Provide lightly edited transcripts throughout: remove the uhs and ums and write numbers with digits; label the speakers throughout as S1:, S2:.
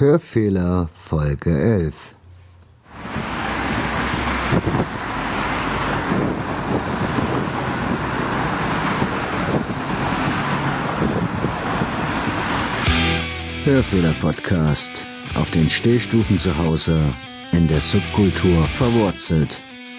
S1: Hörfehler Folge 11. Hörfehler-Podcast. Auf den Stehstufen zu Hause, in der Subkultur verwurzelt.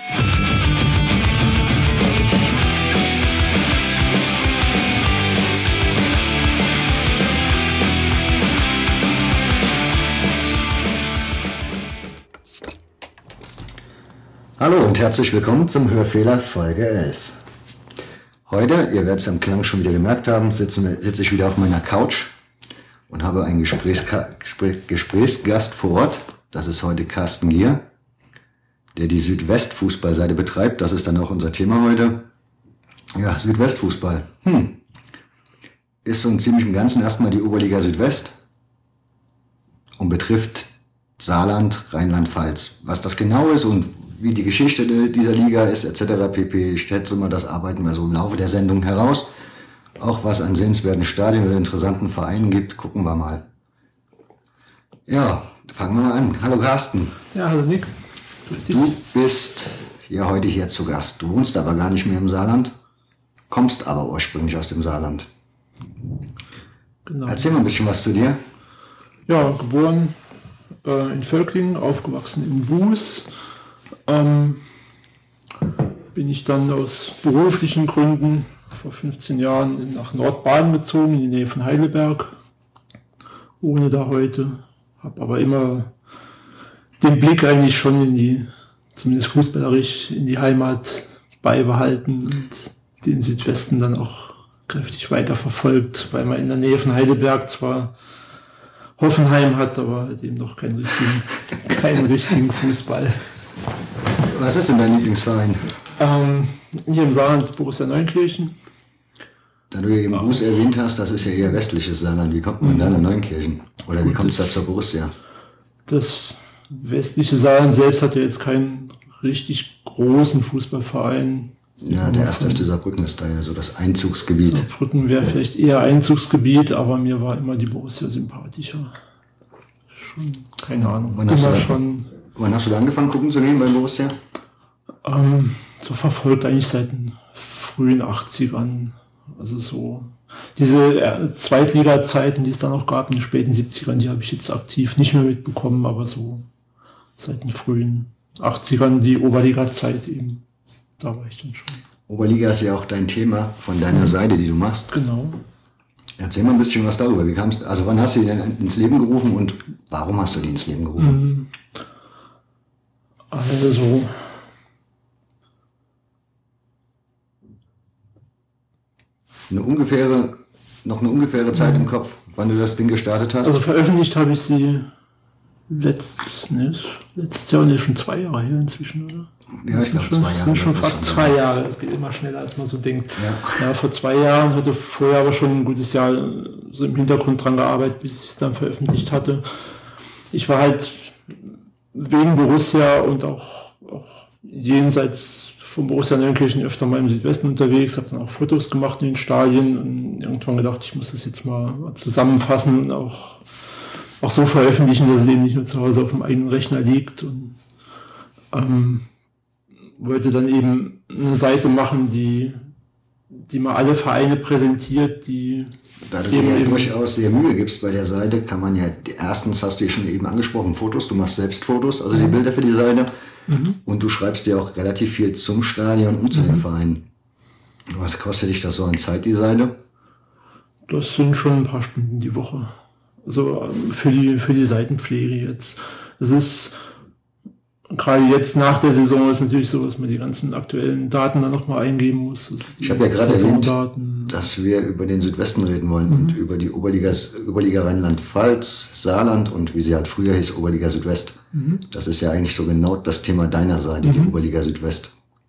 S1: Hallo und herzlich willkommen zum Hörfehler Folge 11. Heute, ihr werdet es am Klang schon wieder gemerkt haben, sitze ich wieder auf meiner Couch und habe einen Gesprächsgast vor Ort. Das ist heute Carsten Gier, der die Südwest-Fußballseite betreibt. Das ist dann auch unser Thema heute. Ja, Südwestfußball. Ist so ziemlich im Ganzen erstmal die Oberliga Südwest und betrifft Saarland, Rheinland-Pfalz. Was das genau ist und wie die Geschichte dieser Liga ist, etc. pp. Ich schätze mal, das arbeiten wir so im Laufe der Sendung heraus. Auch was an sehenswerten Stadien oder interessanten Vereinen gibt, gucken wir mal. Ja, fangen wir mal an. Hallo Carsten.
S2: Ja, hallo Nick.
S1: Du bist ja heute hier zu Gast. Du wohnst aber gar nicht mehr im Saarland, kommst aber ursprünglich aus dem Saarland. Genau. Erzähl mal ein bisschen was zu dir.
S2: Ja, geboren in Völklingen, aufgewachsen in Buß. Bin ich dann aus beruflichen Gründen vor 15 Jahren nach Nordbaden gezogen, in die Nähe von Heidelberg. Wohne da heute, habe aber immer den Blick eigentlich schon in die, zumindest fußballerisch, in die Heimat beibehalten und den Südwesten dann auch kräftig weiterverfolgt, weil man in der Nähe von Heidelberg zwar Hoffenheim hat, aber halt eben noch keinen richtigen Fußball.
S1: Was ist denn dein Lieblingsverein?
S2: Hier im Saarland Borussia Neunkirchen.
S1: Da du ja eben Buß erwähnt hast, das ist ja eher westliches Saarland. Wie kommt man da nach Neunkirchen? Oder wie kommt es da zur Borussia?
S2: Das westliche Saarland selbst hat ja jetzt keinen richtig großen Fußballverein.
S1: Ja, der 1. FC Saarbrücken ist da ja so das Einzugsgebiet.
S2: Saarbrücken wäre vielleicht eher Einzugsgebiet, aber mir war immer die Borussia sympathischer. Schon, keine Ahnung.
S1: Wann hast du da angefangen, gucken zu gehen bei Borussia?
S2: So verfolgt eigentlich seit den frühen 80ern. Also so diese Zweitliga-Zeiten, die es dann auch gab in den späten 70ern, die habe ich jetzt aktiv nicht mehr mitbekommen, aber so seit den frühen 80ern, die Oberliga-Zeit eben, da war ich dann schon.
S1: Oberliga ist ja auch dein Thema von deiner Seite, die du machst.
S2: Genau.
S1: Erzähl mal ein bisschen was darüber. Wann hast du die denn ins Leben gerufen und warum hast du die ins Leben gerufen?
S2: Also
S1: noch eine ungefähre Zeit im Kopf, wann du das Ding gestartet hast?
S2: Also veröffentlicht habe ich sie letztes Jahr, schon 2 Jahre her inzwischen, oder?
S1: Ja, ich glaube 2 Jahre.
S2: Das sind schon fast 2 Jahre, das geht immer schneller, als man so denkt. Ja, vor 2 Jahren, hatte vorher aber schon ein gutes Jahr so im Hintergrund dran gearbeitet, bis ich es dann veröffentlicht hatte. Ich war halt wegen Borussia und auch jenseits von Borussia Neunkirchen öfter mal im Südwesten unterwegs, habe dann auch Fotos gemacht in den Stadien und irgendwann gedacht, ich muss das jetzt mal zusammenfassen und auch so veröffentlichen, dass es eben nicht nur zu Hause auf dem eigenen Rechner liegt, und wollte dann eben eine Seite machen, die mal alle Vereine präsentiert, die...
S1: Da du dir ja durchaus sehr Mühe gibst bei der Seite, kann man ja, erstens hast du ja schon eben angesprochen, Fotos, du machst selbst Fotos, also die Bilder für die Seite, und du schreibst dir auch relativ viel zum Stadion und zu den Vereinen. Was kostet dich das so an Zeit, die Seite?
S2: Das sind schon ein paar Stunden die Woche. Also für die Seitenpflege jetzt. Es ist gerade jetzt nach der Saison ist natürlich so, dass man die ganzen aktuellen Daten dann nochmal eingeben muss. Also
S1: ich habe ja gerade erwähnt, dass wir über den Südwesten reden wollen und über die Oberliga Rheinland-Pfalz, Saarland und wie sie halt früher hieß, Oberliga Südwest. Das ist ja eigentlich so genau das Thema deiner Seite, die Oberliga Südwest.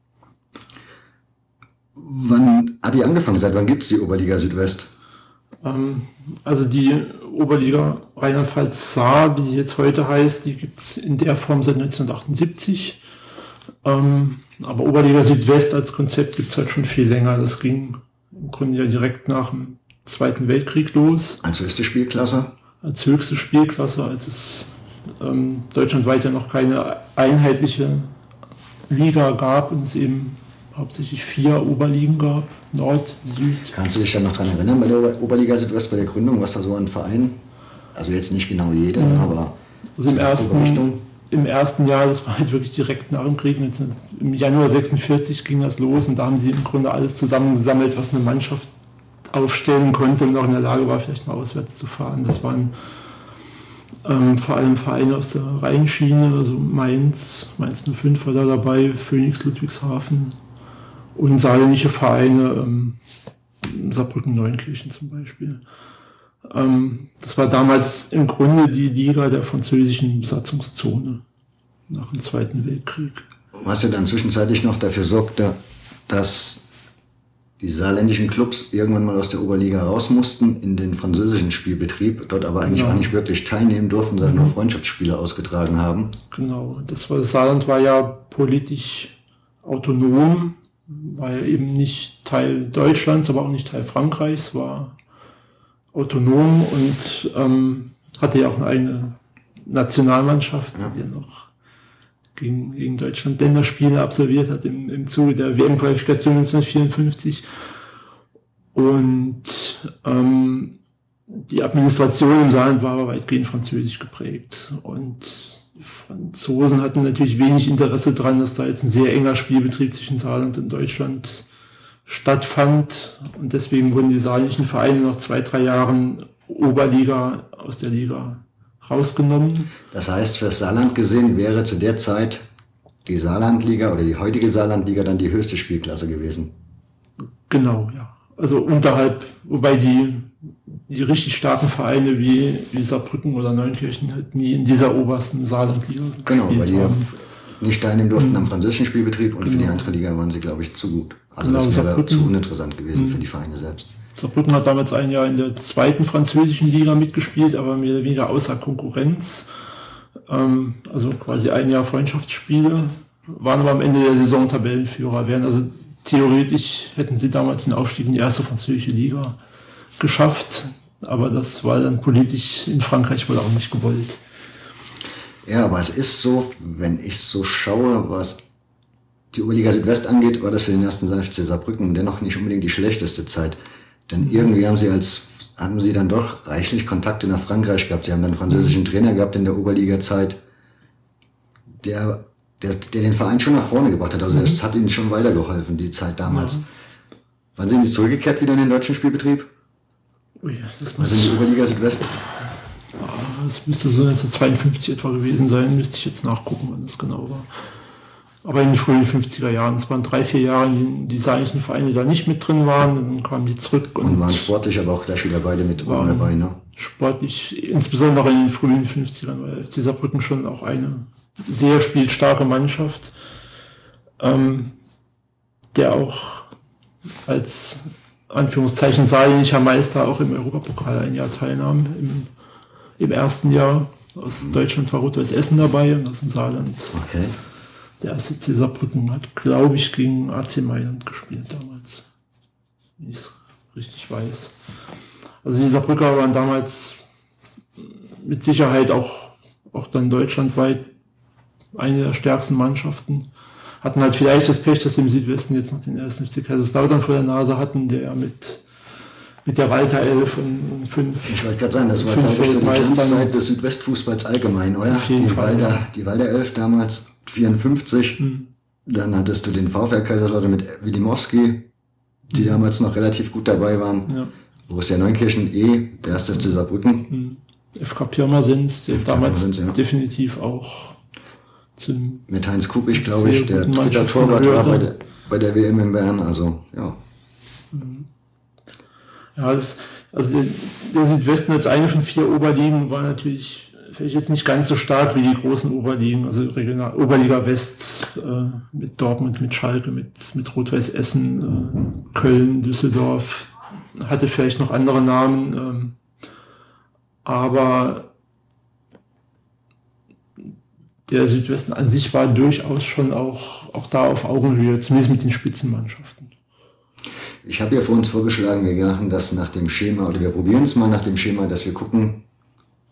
S1: Wann hat die angefangen? Seit wann gibt es die Oberliga Südwest?
S2: Also die Oberliga Rheinland-Pfalz Saar, wie sie jetzt heute heißt, die gibt es in der Form seit 1978. Aber Oberliga Südwest als Konzept gibt es halt schon viel länger. Das ging im Grunde ja direkt nach dem Zweiten Weltkrieg los.
S1: Also ist die Spielklasse?
S2: als höchste Spielklasse, als es deutschlandweit ja noch keine einheitliche Liga gab und es eben hauptsächlich 4 Oberligen gab, Nord, Süd.
S1: Kannst du dich dann noch daran erinnern, bei der Oberliga Südwest, bei der Gründung, was da so an Vereinen, also jetzt nicht genau jeder, aber
S2: also im ersten Jahr, das war halt wirklich direkt nach dem Krieg, im Januar 46 ging das los und da haben sie im Grunde alles zusammengesammelt, was eine Mannschaft aufstellen konnte und auch in der Lage war, vielleicht mal auswärts zu fahren. Das waren vor allem Vereine aus der Rheinschiene, also Mainz 05 war da dabei, Phoenix Ludwigshafen und saarländische Vereine, Saarbrücken-Neunkirchen zum Beispiel. Das war damals im Grunde die Liga der französischen Besatzungszone nach dem Zweiten Weltkrieg.
S1: Was ja dann zwischenzeitlich noch dafür sorgte, dass die saarländischen Clubs irgendwann mal aus der Oberliga raus mussten in den französischen Spielbetrieb, dort aber eigentlich auch nicht wirklich teilnehmen durften, sondern nur Freundschaftsspiele ausgetragen haben.
S2: Genau, das Saarland war ja politisch autonom, war ja eben nicht Teil Deutschlands, aber auch nicht Teil Frankreichs, war autonom und hatte ja auch eine eigene Nationalmannschaft, die ja noch gegen Deutschland Länderspiele absolviert hat im Zuge der WM-Qualifikation 1954. Und die Administration im Saarland war aber weitgehend französisch geprägt. Und die Franzosen hatten natürlich wenig Interesse daran, dass da jetzt ein sehr enger Spielbetrieb zwischen Saarland und Deutschland stattfand. Und deswegen wurden die saarländischen Vereine nach 2-3 Jahren Oberliga aus der Liga rausgenommen.
S1: Das heißt, für das Saarland gesehen wäre zu der Zeit die Saarlandliga oder die heutige Saarlandliga dann die höchste Spielklasse gewesen.
S2: Genau, ja. Also unterhalb, wobei die richtig starken Vereine wie Saarbrücken oder Neunkirchen halt nie in dieser obersten Saarlandliga
S1: genau, weil die ja nicht teilnehmen durften am französischen Spielbetrieb und für die andere Liga waren sie, glaube ich, zu gut. Also das wäre Saarbrücken zu uninteressant gewesen für die Vereine selbst.
S2: Saarbrücken hat damals ein Jahr in der 2. französischen Liga mitgespielt, aber mehr oder weniger außer Konkurrenz. Also quasi ein Jahr Freundschaftsspiele, waren aber am Ende der Saison Tabellenführer. Also theoretisch hätten sie damals den Aufstieg in die 1. französische Liga geschafft, aber das war dann politisch in Frankreich wohl auch nicht gewollt.
S1: Ja, aber es ist so, wenn ich so schaue, was die Oberliga Südwest angeht, war das für den ersten FC Saarbrücken dennoch nicht unbedingt die schlechteste Zeit. Denn irgendwie haben sie dann doch reichlich Kontakte nach Frankreich gehabt. Sie haben dann einen französischen Trainer gehabt in der Oberliga-Zeit, der den Verein schon nach vorne gebracht hat. Also es hat ihnen schon weitergeholfen, die Zeit damals. Wann sind sie zurückgekehrt wieder in den deutschen Spielbetrieb? Also in die Oberliga Südwest?
S2: Das müsste so 1952 etwa gewesen sein, müsste ich jetzt nachgucken, wann das genau war. Aber in den frühen 50er Jahren, es waren 3-4 Jahre, in denen die saarländischen Vereine da nicht mit drin waren, dann kamen die zurück.
S1: Und waren sportlich aber auch gleich wieder beide mit oben dabei, ne?
S2: Sportlich, insbesondere in den frühen 50ern, weil FC Saarbrücken schon auch eine sehr spielstarke Mannschaft, der auch als Anführungszeichen saarländischer Meister auch im Europapokal ein Jahr teilnahm. Im ersten Jahr aus Deutschland war Rot-Weiß Essen dabei und aus dem Saarland.
S1: Okay.
S2: Der erste FC Saarbrücken hat, glaube ich, gegen AC Mailand gespielt damals. Wenn ich es richtig weiß. Also die Saarbrücker waren damals mit Sicherheit auch dann deutschlandweit eine der stärksten Mannschaften. Hatten halt vielleicht das Pech, dass sie im Südwesten jetzt noch den ersten FC Kaiserslautern vor der Nase hatten, der mit der Walter 11 und 5.
S1: Ich wollte gerade sagen, das war, glaube ich, so die Glanzzeit des Südwestfußballs allgemein, oder? Die Walter 11 damals 54. Dann hattest du den VfL Kaiserslautern mit Wilimowski, die damals noch relativ gut dabei waren. Ja. Borussia Neunkirchen der erste FC Saarbrücken.
S2: FK Pirmasens, der damals definitiv auch
S1: mit Heinz Kubich, glaube ich, der dritte Torwart war bei der WM in Bern, also ja.
S2: Ja, der Südwesten als eine von 4 Oberligen war natürlich vielleicht jetzt nicht ganz so stark wie die großen Oberligen, also Oberliga West mit Dortmund, mit Schalke, mit Rot-Weiß Essen, Köln, Düsseldorf, hatte vielleicht noch andere Namen, aber der Südwesten an sich war durchaus schon auch da auf Augenhöhe, zumindest mit den Spitzenmannschaften.
S1: Ich habe ja vor uns vorgeschlagen, wir machen das nach dem Schema, oder wir probieren es mal nach dem Schema, dass wir gucken,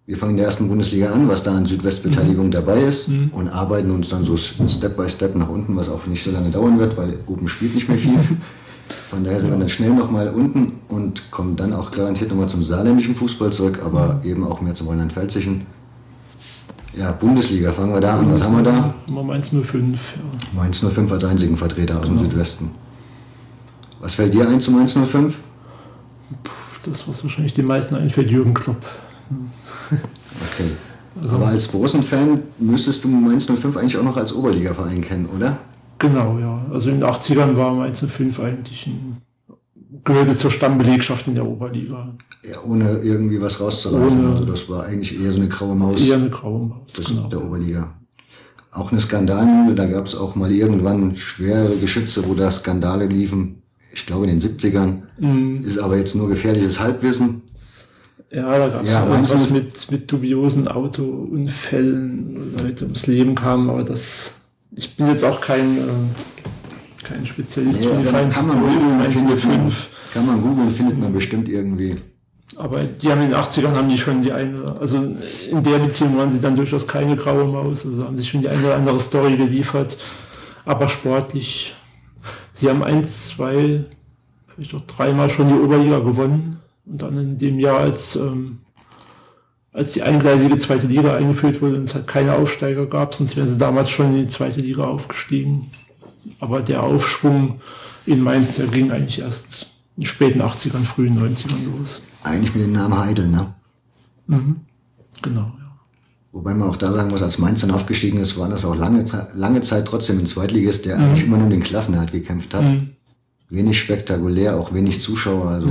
S1: wir fangen in der ersten Bundesliga an, was da an Südwestbeteiligung dabei ist und arbeiten uns dann so Step by Step nach unten, was auch nicht so lange dauern wird, weil oben spielt nicht mehr viel. Von daher sind wir dann schnell nochmal unten und kommen dann auch garantiert nochmal zum saarländischen Fußball zurück, aber eben auch mehr zum rheinland-pfälzischen. Ja, Bundesliga, fangen wir da an. Was haben wir da?
S2: Mainz 05, ja.
S1: Mainz 05 als einzigen Vertreter aus dem Südwesten. Was fällt dir ein zu Mainz 05?
S2: Das, was wahrscheinlich den meisten einfällt, Jürgen Klopp.
S1: Okay. Also, aber als Borussen-Fan müsstest du Mainz 05 eigentlich auch noch als Oberliga-Verein kennen, oder?
S2: Genau, ja. Also in den 80ern war Mainz 05 eigentlich gehörte zur Stammbelegschaft in der Oberliga.
S1: Ja, ohne irgendwie was rauszureißen. Also das war eigentlich eher so eine graue Maus.
S2: Eher eine graue Maus,
S1: das genau. Der Oberliga. Auch eine Skandalmühle, da gab es auch mal irgendwann schwere Geschütze, wo da Skandale liefen. Ich glaube in den 70ern. Ist aber jetzt nur gefährliches Halbwissen.
S2: Ja, da gab es was mit dubiosen Autounfällen, wo Leute ums Leben kamen, aber ich bin jetzt auch kein Spezialist für die Vereinshistorie.
S1: Kann man googeln, findet man bestimmt irgendwie.
S2: Aber die haben in den 80ern also in der Beziehung waren sie dann durchaus keine graue Maus, also haben sie schon die eine oder andere Story geliefert, aber sportlich. Sie haben 1, 2, vielleicht auch 3-mal schon die Oberliga gewonnen und dann in dem Jahr, als die eingleisige zweite Liga eingeführt wurde und es halt keine Aufsteiger gab, sonst wären sie damals schon in die zweite Liga aufgestiegen. Aber der Aufschwung in Mainz, der ging eigentlich erst in den späten 80ern, frühen 90ern los.
S1: Eigentlich mit dem Namen Heidel, ne?
S2: Mhm. Genau, ja.
S1: Wobei man auch da sagen muss, als Mainz dann aufgestiegen ist, war das auch lange Zeit trotzdem ein Zweitligist, der eigentlich immer nur den Klassenerhalt gekämpft hat. Wenig spektakulär, auch wenig Zuschauer. Also.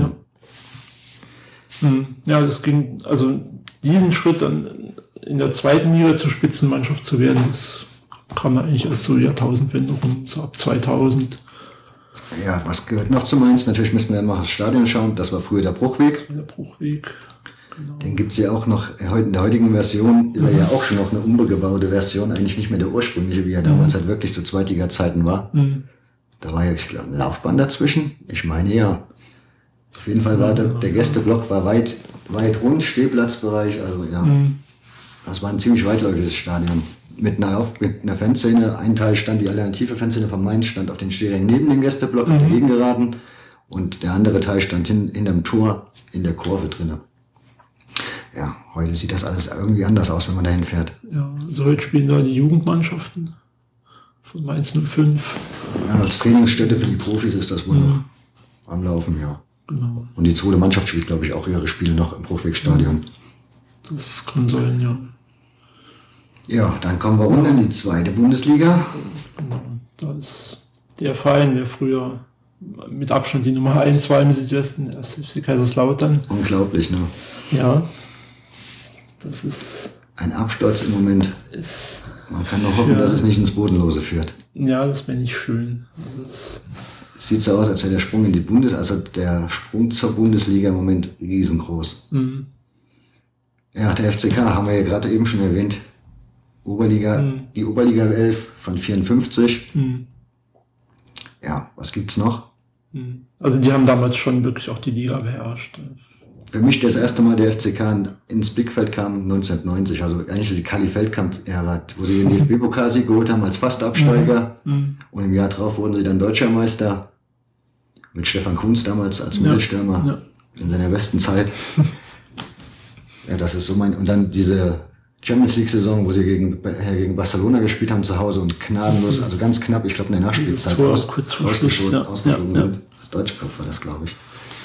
S2: Ja, das ging, also diesen Schritt dann in der zweiten Liga zur Spitzenmannschaft zu werden, das kam eigentlich erst so Jahrtausendwende rum, so ab 2000.
S1: Ja, was gehört noch zu Mainz? Natürlich müssen wir dann mal das Stadion schauen. Das war früher der Bruchweg.
S2: Der Bruchweg, genau.
S1: Den gibt es ja auch noch, in der heutigen Version ist er ja auch schon noch eine umgebaute Version, eigentlich nicht mehr der ursprüngliche, wie er damals halt wirklich zu Zweitliga-Zeiten war. Da war ja, ich glaube, ein Laufbahn dazwischen. Ich meine, ja. Auf jeden Fall war der Gästeblock war weit rund, Stehplatzbereich, also ja. Das war ein ziemlich weitläufiges Stadion. Mit einer Fanszene, ein Teil stand, die alternative Fanszene von Mainz stand auf den Stehrängen neben dem Gästeblock, auf der Gegengeraden, und der andere Teil stand hinterm Tor in der Kurve drinne. Ja, heute sieht das alles irgendwie anders aus, wenn man dahin fährt.
S2: Ja, also heute spielen da die Jugendmannschaften von Mainz 05.
S1: Ja, als Trainingsstätte für die Profis ist das wohl noch am Laufen, ja.
S2: Genau.
S1: Und die zweite Mannschaft spielt, glaube ich, auch ihre Spiele noch im Bruchwegstadion.
S2: Das kann sein, ja.
S1: Ja, dann kommen wir runter in die zweite Bundesliga.
S2: Genau. Da ist der Verein, der früher mit Abstand die Nummer 1 war im Südwesten, der FC Kaiserslautern.
S1: Unglaublich, ne?
S2: Ja. Das ist
S1: ein Absturz im Moment. Man kann nur hoffen, dass es nicht ins Bodenlose führt.
S2: Ja, das wäre nicht schön. Also
S1: es sieht so aus, als wäre der Sprung in die der Sprung zur Bundesliga im Moment riesengroß. Ja, der FCK haben wir ja gerade eben schon erwähnt. Die Oberliga 11 von 54. Ja, was gibt's noch?
S2: Also die haben damals schon wirklich auch die Liga beherrscht.
S1: Für mich das erste Mal der FCK ins Blickfeld kam 1990, also eigentlich die Kali Feldkamp-Ära, wo sie den DFB-Pokalsieg geholt haben als Fastabsteiger. Und im Jahr drauf wurden sie dann Deutscher Meister mit Stefan Kuhns damals als Mittelstürmer in seiner besten Zeit. Ja, das ist so und dann diese Champions League-Saison, wo sie gegen Barcelona gespielt haben zu Hause und gnadenlos, also ganz knapp, ich glaube in der Nachspielzeit ausgeflogen sind. Das deutsche Kopf war das, glaube ich.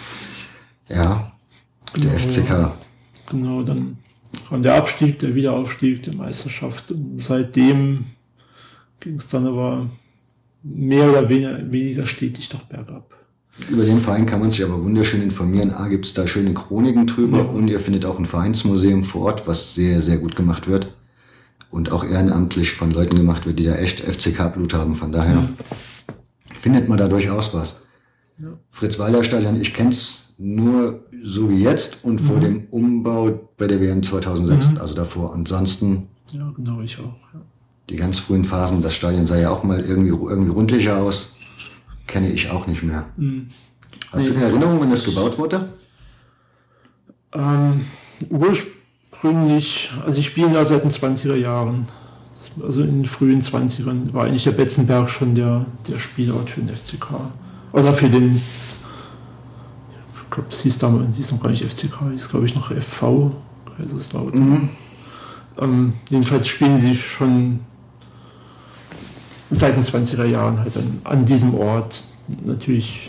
S1: Ja, der FCK.
S2: Genau, dann kam der Abstieg, der Wiederaufstieg, der Meisterschaft, und seitdem ging es dann aber mehr oder weniger stetig doch bergab.
S1: Über den Verein kann man sich aber wunderschön informieren. Gibt es da schöne Chroniken drüber und ihr findet auch ein Vereinsmuseum vor Ort, was sehr, sehr gut gemacht wird und auch ehrenamtlich von Leuten gemacht wird, die da echt FCK-Blut haben. Von daher findet man da durchaus was. Ja. Fritz-Walter-Stadion, ich kenne es nur so wie jetzt und vor dem Umbau bei der WM 2006, also davor. Ansonsten,
S2: ja, genau, ich auch. Ja.
S1: Die ganz frühen Phasen, das Stadion sah ja auch mal irgendwie rundlicher aus. Kenne ich auch nicht mehr. Hast du eine Erinnerung, wann das gebaut wurde?
S2: gründlich, also ich spiele da seit den 20er Jahren. Also in den frühen 20ern war eigentlich der Betzenberg schon der Spielort für den FCK. Oder für den, ich glaube, es hieß noch gar nicht FCK, hieß glaube ich noch FV, Kaiserslautern. Jedenfalls spielen sie schon seit den 20er Jahren halt an diesem Ort. Natürlich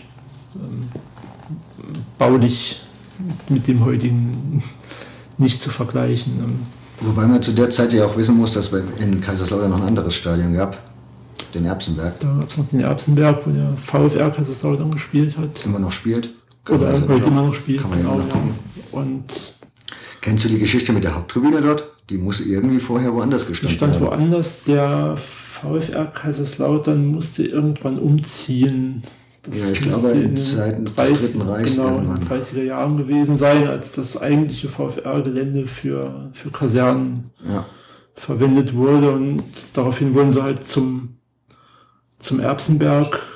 S2: baulich mit dem heutigen nicht zu vergleichen.
S1: Wobei man zu der Zeit ja auch wissen muss, dass es in Kaiserslautern noch ein anderes Stadion gab, den Erbsenberg.
S2: Da gab es noch den Erbsenberg, wo der VfR Kaiserslautern gespielt hat.
S1: Immer noch spielt.
S2: Oder heute immer noch spielt.
S1: Kann man ja immer noch gucken.
S2: Und
S1: kennst du die Geschichte mit der Haupttribüne dort? Die muss irgendwie vorher woanders gestanden haben.
S2: Die stand woanders. Der VfR Kaiserslautern musste irgendwann umziehen. Das
S1: ja, ich glaube in Zeiten des Dritten Reichs
S2: irgendwann. In den 30er Jahren gewesen sein, als das eigentliche VfR-Gelände für Kasernen verwendet wurde. Und daraufhin wurden sie halt zum Erbsenberg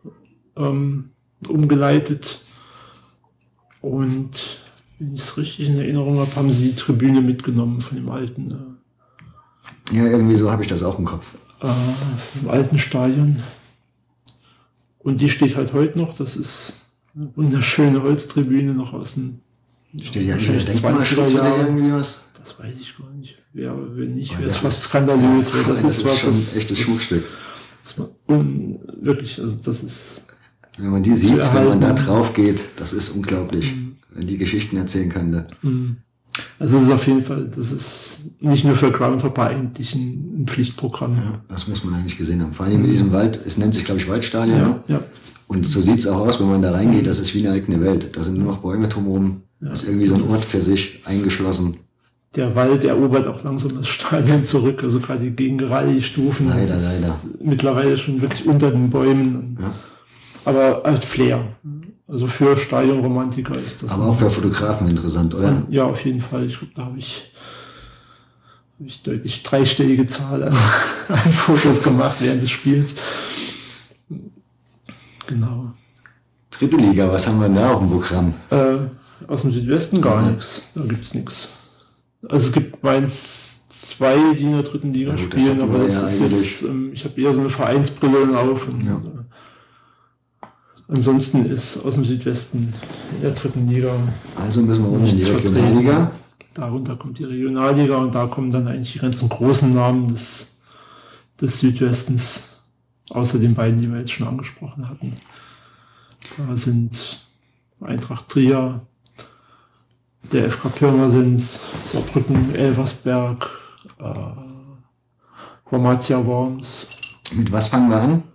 S2: umgeleitet. Und wenn ich es richtig in Erinnerung habe, haben sie die Tribüne mitgenommen von dem alten.
S1: Ja, irgendwie so habe ich das auch im Kopf.
S2: Vom alten Stadion. Und die steht halt heute noch. Das ist eine wunderschöne Holztribüne noch aus den
S1: steht ja nicht der Denkmalschutz oder irgendwie was?
S2: Das weiß ich gar nicht. Wenn nicht, wäre es fast skandalös.
S1: Ja, das ist schon ein echtes Schmuckstück.
S2: Wirklich, also das ist...
S1: Wenn man die sieht, wenn man da drauf geht, das ist unglaublich. Wenn die Geschichten erzählen könnte.
S2: Also es ist auf jeden Fall, das ist nicht nur für Groundhopper eigentlich ein Pflichtprogramm.
S1: Ja, das muss man eigentlich gesehen haben. Vor allem mit diesem Wald, es nennt sich glaube ich Waldstadion.
S2: Ja,
S1: ne?
S2: ja.
S1: Und so sieht es auch aus, wenn man da reingeht, das ist wie eine eigene Welt. Da sind nur noch Bäume drumherum. Ja, das ist irgendwie so ein Ort für sich, eingeschlossen.
S2: Der Wald erobert auch langsam das Stadion zurück, also gerade gegen Rallye-Stufen.
S1: Leider.
S2: Mittlerweile schon wirklich unter den Bäumen. Ja. Aber als Flair. Also für Stadionromantiker ist das.
S1: Aber auch für Fotografen interessant, oder?
S2: Ja, auf jeden Fall. Ich glaube, da habe ich deutlich dreistellige Zahl an Fotos gemacht während des Spiels. Genau.
S1: Dritte Liga, was haben wir denn da auf dem Programm?
S2: Aus dem Südwesten gar nichts. Da gibt es nichts. Also es gibt Mainz 2, die in der dritten Liga spielen, aber das ist jetzt, ich habe eher so eine Vereinsbrille auf. Und, ansonsten ist aus dem Südwesten in der dritten Liga.
S1: Also müssen wir unten in die Regionalliga.
S2: Darunter kommt die Regionalliga und da kommen dann eigentlich die ganzen großen Namen des Südwestens, außer den beiden, die wir jetzt schon angesprochen hatten. Da sind Eintracht Trier, der FK Pirmasens, Saarbrücken, Elversberg, Wormatia Worms.
S1: Mit was fangen wir an?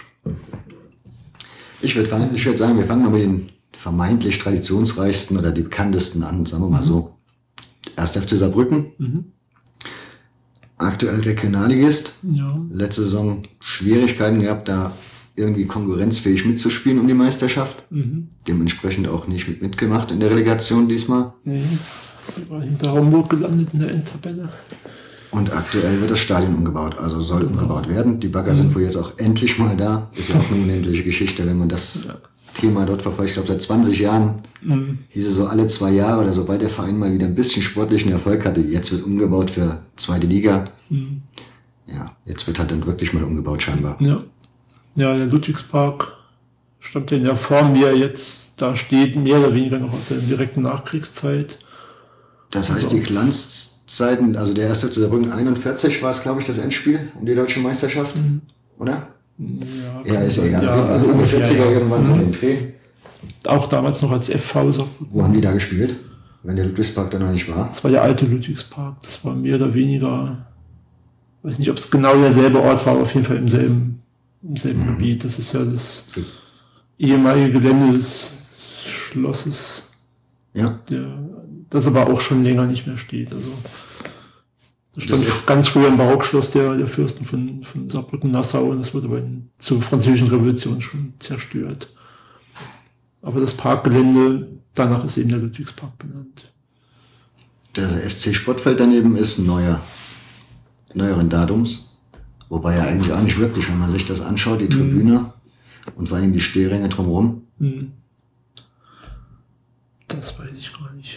S1: Ich würde sagen, wir fangen mal mit den vermeintlich traditionsreichsten oder die bekanntesten an, sagen wir mal so. 1. FC Saarbrücken, aktuell Regionalligist, letzte Saison Schwierigkeiten gehabt, da irgendwie konkurrenzfähig mitzuspielen um die Meisterschaft. Dementsprechend auch nicht mitgemacht in der Relegation diesmal.
S2: Nee, sie war hinter Hamburg gelandet in der Endtabelle.
S1: Und aktuell wird das Stadion umgebaut, also soll umgebaut werden. Die Bagger sind wohl jetzt auch endlich mal da. Ist ja auch eine unendliche Geschichte, wenn man das Thema dort verfolgt. Ich glaube, seit 20 Jahren hieß es so alle 2 Jahre oder sobald der Verein mal wieder ein bisschen sportlichen Erfolg hatte, jetzt wird umgebaut für zweite Liga. Ja, jetzt wird halt dann wirklich mal umgebaut scheinbar.
S2: Ja, der Ludwigspark stammt ja in der Form, wie er jetzt da steht, mehr oder weniger noch aus der direkten Nachkriegszeit.
S1: Das heißt, die Glanzzeiten, also der 1. FC Saarbrücken 41 war es, glaube ich, das Endspiel um die deutsche Meisterschaft, oder? Ja, ist ja egal.
S2: Ja, also
S1: in den 40er irgendwann um den Dreh.
S2: Auch damals noch als FV Saarbrücken.
S1: Wo haben die da gespielt, wenn der Ludwigspark da noch nicht war?
S2: Das war der alte Ludwigspark. Das war mehr oder weniger, weiß nicht, ob es genau derselbe Ort war, aber auf jeden Fall im selben Gebiet. Das ist ja das ehemalige Gelände des Schlosses.
S1: Ja.
S2: Das aber auch schon länger nicht mehr steht. Also das stand ganz früher im Barockschloss der Fürsten von Saarbrücken-Nassau und das wurde aber zur Französischen Revolution schon zerstört. Aber das Parkgelände, danach ist eben der Ludwigspark benannt.
S1: Der FC Sportfeld daneben ist neueren Datums, wobei ja eigentlich auch nicht wirklich, wenn man sich das anschaut, die Tribüne und vor allem die Stehränge drumherum.
S2: Das weiß ich gar nicht.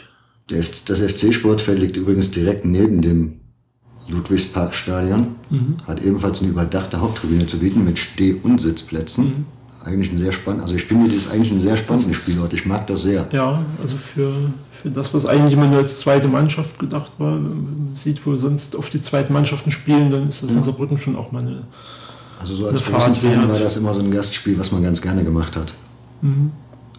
S1: Das FC-Sportfeld liegt übrigens direkt neben dem Ludwigsparkstadion. Hat ebenfalls eine überdachte Haupttribüne zu bieten mit Steh- und Sitzplätzen. Eigentlich ein sehr spannend, also ich finde, das ist eigentlich ein sehr spannender Spielort. Ich mag das sehr.
S2: Ja, also für das, was eigentlich immer nur als zweite Mannschaft gedacht war, wenn man sieht, wo sonst oft die zweiten Mannschaften spielen, dann ist das in Saarbrücken schon auch mal eine.
S1: Also so als Fan war das immer so ein Gastspiel, was man ganz gerne gemacht hat.
S2: Genau.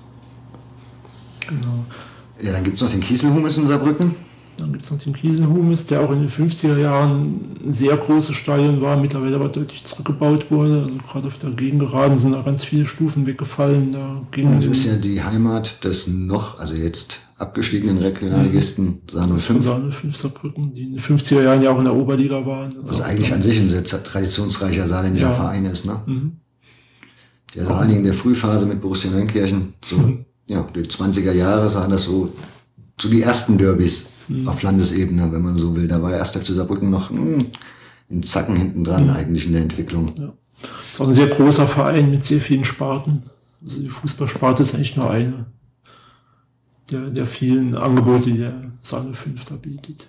S1: Ja, dann gibt es noch den Kieselhumes in Saarbrücken.
S2: Dann gibt es noch den Kieselhumes, der auch in den 50er Jahren ein sehr großes Stadion war, mittlerweile aber deutlich zurückgebaut wurde. Also gerade auf der Gegengeraden sind da ganz viele Stufen weggefallen.
S1: Das ist ja die Heimat des also jetzt abgestiegenen Regionalligisten Saar 05.
S2: Saar 05 Saarbrücken, die in den 50er Jahren ja auch in der Oberliga waren.
S1: Also eigentlich an sich ein sehr traditionsreicher saarländischer Verein ist, ne? Der vor allen Dingen in der Frühphase mit Borussia Neunkirchen, die 20er Jahre waren das so die ersten Derbys auf Landesebene, wenn man so will. Da war der 1. FC Saarbrücken noch in Zacken hinten dran eigentlich in der Entwicklung.
S2: Ja. Das ist auch ein sehr großer Verein mit sehr vielen Sparten. Also die Fußballsparte ist eigentlich nur eine der vielen Angebote, die der Saar 05 da bietet.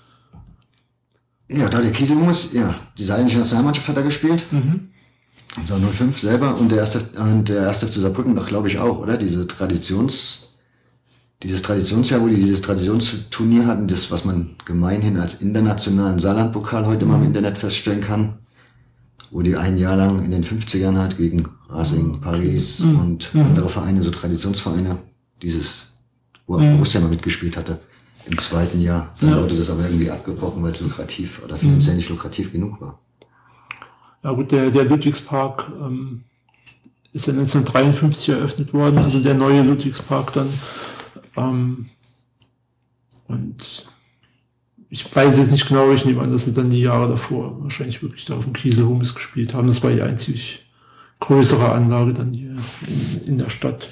S2: Ja,
S1: da der Kieselhumes, die saarländische Nationalmannschaft hat da gespielt. Saar 05 selber und der 1. FC Saarbrücken doch, glaube ich, auch, oder? Dieses Traditionsjahr, wo die dieses Traditionsturnier hatten, das, was man gemeinhin als internationalen Saarlandpokal heute mal im Internet feststellen kann, wo die ein Jahr lang in den 50ern halt gegen Racing, Paris und andere Vereine, so Traditionsvereine, wo auch Borussia mal mitgespielt hatte, im zweiten Jahr. Dann wurde das aber irgendwie abgebrochen, weil es lukrativ oder finanziell nicht lukrativ genug war.
S2: Ja gut, der Ludwigspark ist ja 1953 eröffnet worden, also der neue Ludwigspark dann. Und ich weiß jetzt nicht genau, ich nehme an, dass sie dann die Jahre davor wahrscheinlich wirklich da auf dem Kieselhumes gespielt haben. Das war die einzig größere Anlage dann hier in der Stadt.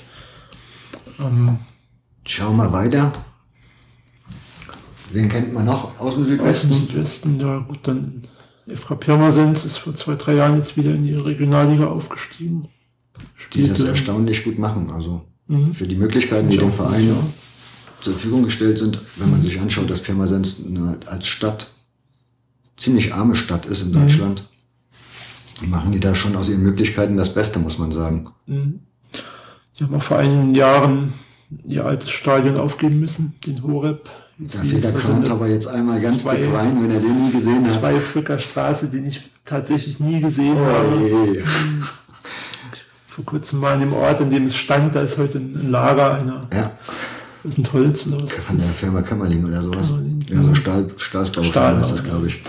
S1: Schauen wir weiter. Wen kennt man noch aus dem Südwesten?
S2: Aus dem Südwesten, ja gut, dann FK Pirmasens ist vor 2-3 Jahren jetzt wieder in die Regionalliga aufgestiegen.
S1: Die das erstaunlich gut machen, also für die Möglichkeiten, die dem Verein zur Verfügung gestellt sind, wenn man sich anschaut, dass Pirmasens als Stadt ziemlich arme Stadt ist in Deutschland, machen die da schon aus ihren Möglichkeiten das Beste, muss man sagen.
S2: Die haben auch vor einigen Jahren ihr altes Stadion aufgeben müssen, den Horeb.
S1: Da fehlt der Kant aber jetzt einmal ganz dick rein, wenn er den nie gesehen hat.
S2: Zweibrücker Straße, den ich tatsächlich nie gesehen habe. Vor kurzem mal an dem Ort, an dem es stand, da ist heute ein Lager einer. Ja. Das ist ein Holz oder was?
S1: Von der Firma Kämmerling oder sowas. Ja, so Stahlbau ist das, glaube ich.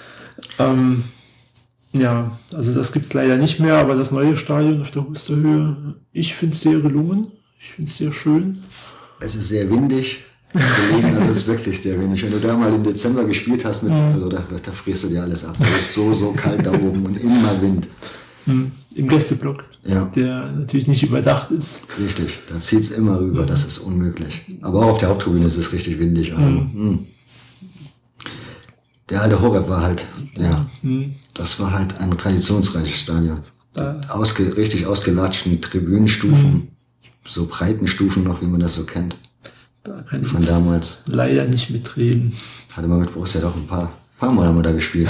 S2: Ja, also das gibt es leider nicht mehr, aber das neue Stadion auf der Husterhöhe, ich finde es sehr gelungen. Ich finde es sehr schön.
S1: Es ist sehr windig. Das ist wirklich sehr windig. Wenn du da mal im Dezember gespielt hast, also da frierst du dir alles ab. Es ist so kalt da oben und immer Wind.
S2: Im Gästeblock, der natürlich nicht überdacht ist.
S1: Richtig, da zieht es immer rüber, das ist unmöglich. Aber auch auf der Haupttribüne ist es richtig windig. Also, der alte Horeb war halt, das war halt ein traditionsreiches Stadion. Richtig ausgelatschten Tribünenstufen, so breiten Stufen noch, wie man das so kennt.
S2: Da kann ich
S1: von damals
S2: leider nicht mitreden.
S1: Hatte man mit Borussia doch ein paar Mal haben wir da gespielt.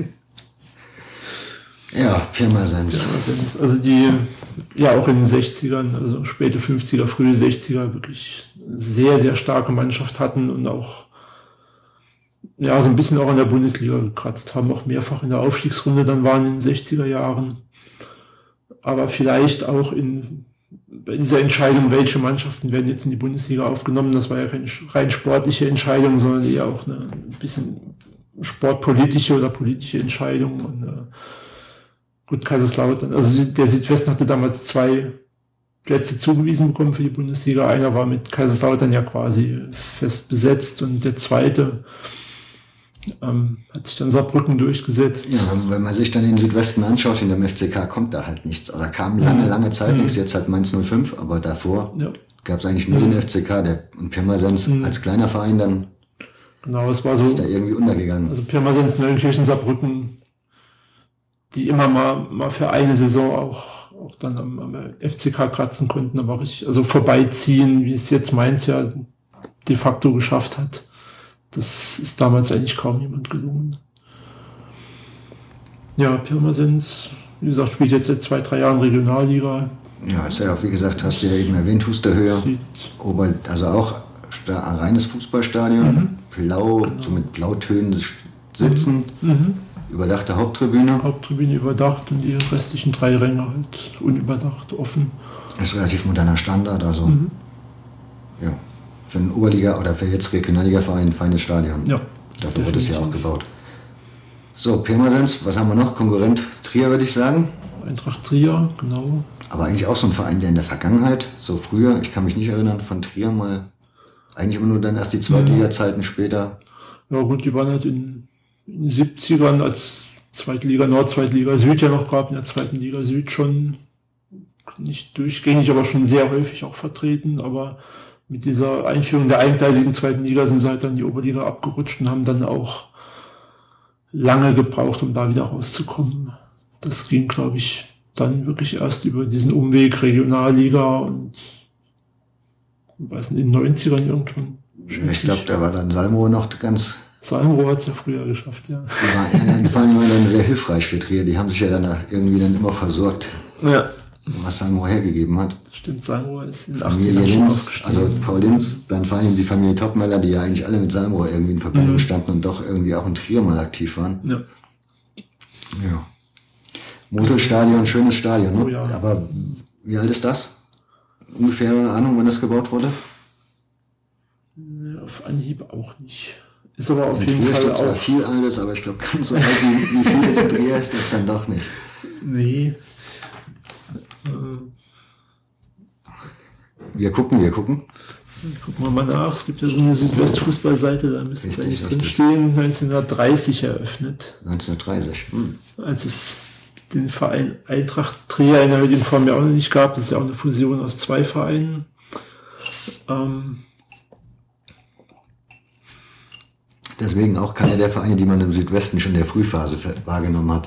S1: Ja, Pirmasens.
S2: Also die ja auch in den 60ern, also späte 50er, frühe 60er wirklich sehr, sehr starke Mannschaft hatten und auch so ein bisschen auch in der Bundesliga gekratzt haben, auch mehrfach in der Aufstiegsrunde dann waren in den 60er Jahren. Aber vielleicht auch bei dieser Entscheidung, welche Mannschaften werden jetzt in die Bundesliga aufgenommen, das war ja keine rein sportliche Entscheidung, sondern eher auch eine bisschen sportpolitische oder politische Entscheidung. Und gut, Kaiserslautern, also der Südwesten hatte damals 2 Plätze zugewiesen bekommen für die Bundesliga. Einer war mit Kaiserslautern ja quasi fest besetzt und der zweite hat sich dann Saarbrücken durchgesetzt. Ja,
S1: wenn man sich dann den Südwesten anschaut, in dem FCK kommt da halt nichts. Oder kam lange Zeit nichts, jetzt halt Mainz 05, aber davor gab es eigentlich nur den FCK, und Pirmasens als kleiner Verein dann
S2: es war so,
S1: ist da irgendwie untergegangen.
S2: Also Pirmasens, Neunkirchen, Saarbrücken, die immer mal für eine Saison auch dann am FCK kratzen konnten, aber richtig, also vorbeiziehen, wie es jetzt Mainz ja de facto geschafft hat. Das ist damals eigentlich kaum jemand gelungen. Ja, Pirmasens, wie gesagt, spielt jetzt seit 2-3 Jahren Regionalliga.
S1: Ja, ist ja auch, wie gesagt, hast du ja eben erwähnt, Husterhöhe. Also auch ein reines Fußballstadion, blau, genau. So mit Blautönen sitzen, überdachte Haupttribüne.
S2: Haupttribüne überdacht und die restlichen 3 Ränge halt unüberdacht, offen.
S1: Ist relativ moderner Standard, also ja, für einen Oberliga- oder für jetzt Regionalliga-Verein ein feines Stadion.
S2: Ja,
S1: dafür wurde es ja auch gebaut. So, Pirmasens, was haben wir noch? Konkurrent Trier, würde ich sagen.
S2: Eintracht Trier, genau.
S1: Aber eigentlich auch so ein Verein, der in der Vergangenheit, so früher, ich kann mich nicht erinnern, von Trier mal, eigentlich immer nur dann erst die Zweitliga-Zeiten später.
S2: Ja gut, die waren halt in den 70ern, als Zweite Liga Nord, Zweite Liga Süd ja noch gab, in der Zweiten Liga Süd schon nicht durchgängig, aber schon sehr häufig auch vertreten. Aber mit dieser Einführung der eingleisigen Zweiten Liga sind sie halt dann in die Oberliga abgerutscht und haben dann auch lange gebraucht, um da wieder rauszukommen. Das ging, glaube ich, dann wirklich erst über diesen Umweg Regionalliga und weiß nicht, in den 90ern irgendwann.
S1: Ich glaube, da war dann Salmrohr noch ganz...
S2: Salmrohr hat es ja früher geschafft, ja.
S1: Die waren dann sehr hilfreich für Trier. Die haben sich ja dann irgendwie dann immer versorgt, was Salmrohr hergegeben hat.
S2: Stimmt, Salmrohr ist in den
S1: Familie 80ern Linz, also Paul Linz, dann vor allem die Familie Topmeller, die ja eigentlich alle mit Salmrohr irgendwie in Verbindung standen und doch irgendwie auch in Trier mal aktiv waren. Ja. Moselstadion, schönes Stadion, ne?
S2: Oh, ja.
S1: Aber wie alt ist das? Ungefähr Ahnung, wann das gebaut wurde?
S2: Auf Anhieb auch nicht. Ist aber auf jeden
S1: Trier
S2: Fall
S1: steht zwar
S2: auch
S1: viel Altes, aber ich glaube, ganz so alt wie viel es in Trier ist, das dann doch nicht.
S2: Nee.
S1: Wir gucken.
S2: Gucken wir mal nach. Es gibt ja so eine Südwestfußballseite, da müsste es eigentlich drin stehen. 1930 eröffnet.
S1: 1930.
S2: Als es den Verein Eintracht Trier in der heutigen Form ja auch noch nicht gab. Das ist ja auch eine Fusion aus 2 Vereinen.
S1: Deswegen auch keiner der Vereine, die man im Südwesten schon in der Frühphase wahrgenommen hat.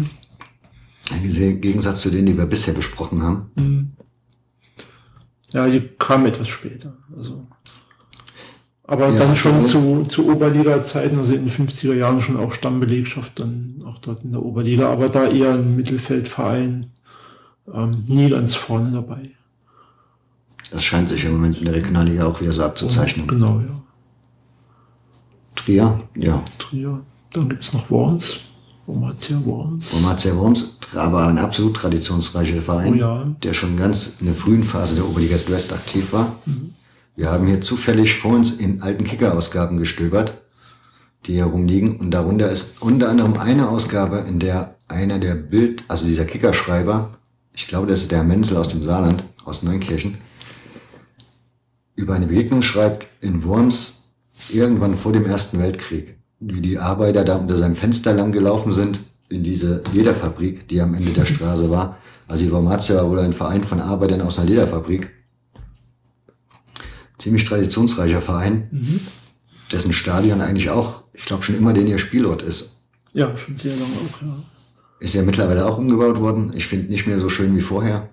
S1: Im Gegensatz zu denen, die wir bisher besprochen haben.
S2: Ja, die kamen etwas später. Also, aber
S1: Ja,
S2: dann schon zu Oberliga-Zeiten, also in den 50er Jahren schon auch Stammbelegschaft, dann auch dort in der Oberliga, aber da eher ein Mittelfeldverein, nie ganz vorne dabei.
S1: Das scheint sich im Moment in der Regionalliga auch wieder so abzuzeichnen.
S2: Genau, ja.
S1: Trier, ja.
S2: Trier. Dann gibt es noch Worms. Wormatia Worms.
S1: Wormatia Worms, aber ein absolut traditionsreicher Verein, der schon ganz in der frühen Phase der Oberliga Südwest aktiv war. Wir haben hier zufällig vor uns in alten Kicker-Ausgaben gestöbert, die hier rumliegen. Und darunter ist unter anderem eine Ausgabe, in der einer der also dieser Kickerschreiber, ich glaube, das ist der Herr Menzel aus dem Saarland, aus Neunkirchen, über eine Begegnung schreibt in Worms irgendwann vor dem Ersten Weltkrieg, wie die Arbeiter da unter seinem Fenster lang gelaufen sind in diese Lederfabrik, die am Ende der Straße war. Also die Wormatia war wohl ein Verein von Arbeitern aus einer Lederfabrik. Ziemlich traditionsreicher Verein, dessen Stadion eigentlich auch, ich glaube, schon immer den ihr Spielort ist.
S2: Ja, schon sehr lange auch, ja.
S1: Ist ja mittlerweile auch umgebaut worden. Ich finde nicht mehr so schön wie vorher.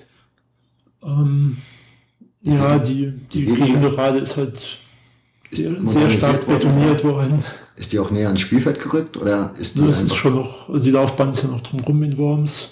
S2: Ja, die Gegengerade ist halt sehr stark betoniert worden.
S1: Ist die auch näher ans Spielfeld gerückt? Oder ist die
S2: das ist schon noch, also die Laufbahn ist ja noch drumherum in Worms.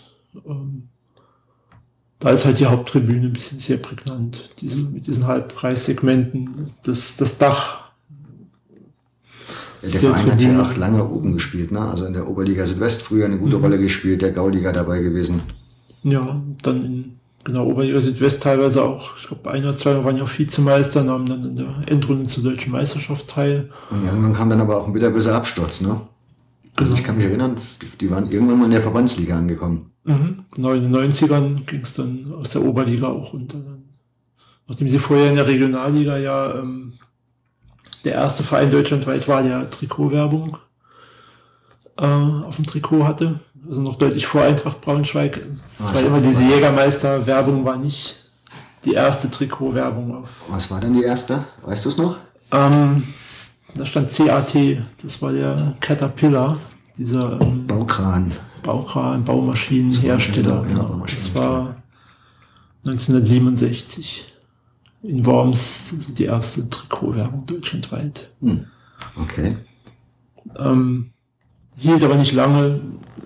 S2: Da ist halt die Haupttribüne ein bisschen sehr prägnant. Mit diesen Halbkreissegmenten, das Dach.
S1: Ja, der Verein hat ja auch lange oben gespielt, ne? Also in der Oberliga Südwest früher eine gute Rolle gespielt, der Gauliga dabei gewesen.
S2: Ja, dann in Oberliga Südwest teilweise auch, ich glaube, 1 oder 2 waren ja auch Vizemeister, nahmen dann in der Endrunde zur deutschen Meisterschaft teil.
S1: Und irgendwann kam dann aber auch ein bitterböser Absturz, ne? Also ich kann mich erinnern, die waren irgendwann mal in der Verbandsliga angekommen.
S2: Genau, in den 90ern ging es dann aus der Oberliga auch runter. Nachdem sie vorher in der Regionalliga ja der erste Verein deutschlandweit war, der Trikotwerbung auf dem Trikot hatte. Also noch deutlich vor Eintracht Braunschweig. Das war immer diese Jägermeister-Werbung, war nicht die erste Trikotwerbung auf.
S1: Was war denn die erste? Weißt du es noch?
S2: Da stand CAT, das war der Caterpillar, dieser
S1: Baukran,
S2: Baumaschinenhersteller.
S1: Ja, Baumaschinenhersteller.
S2: Das war 1967. in Worms die erste Trikotwerbung deutschlandweit.
S1: Okay.
S2: Hielt aber nicht lange,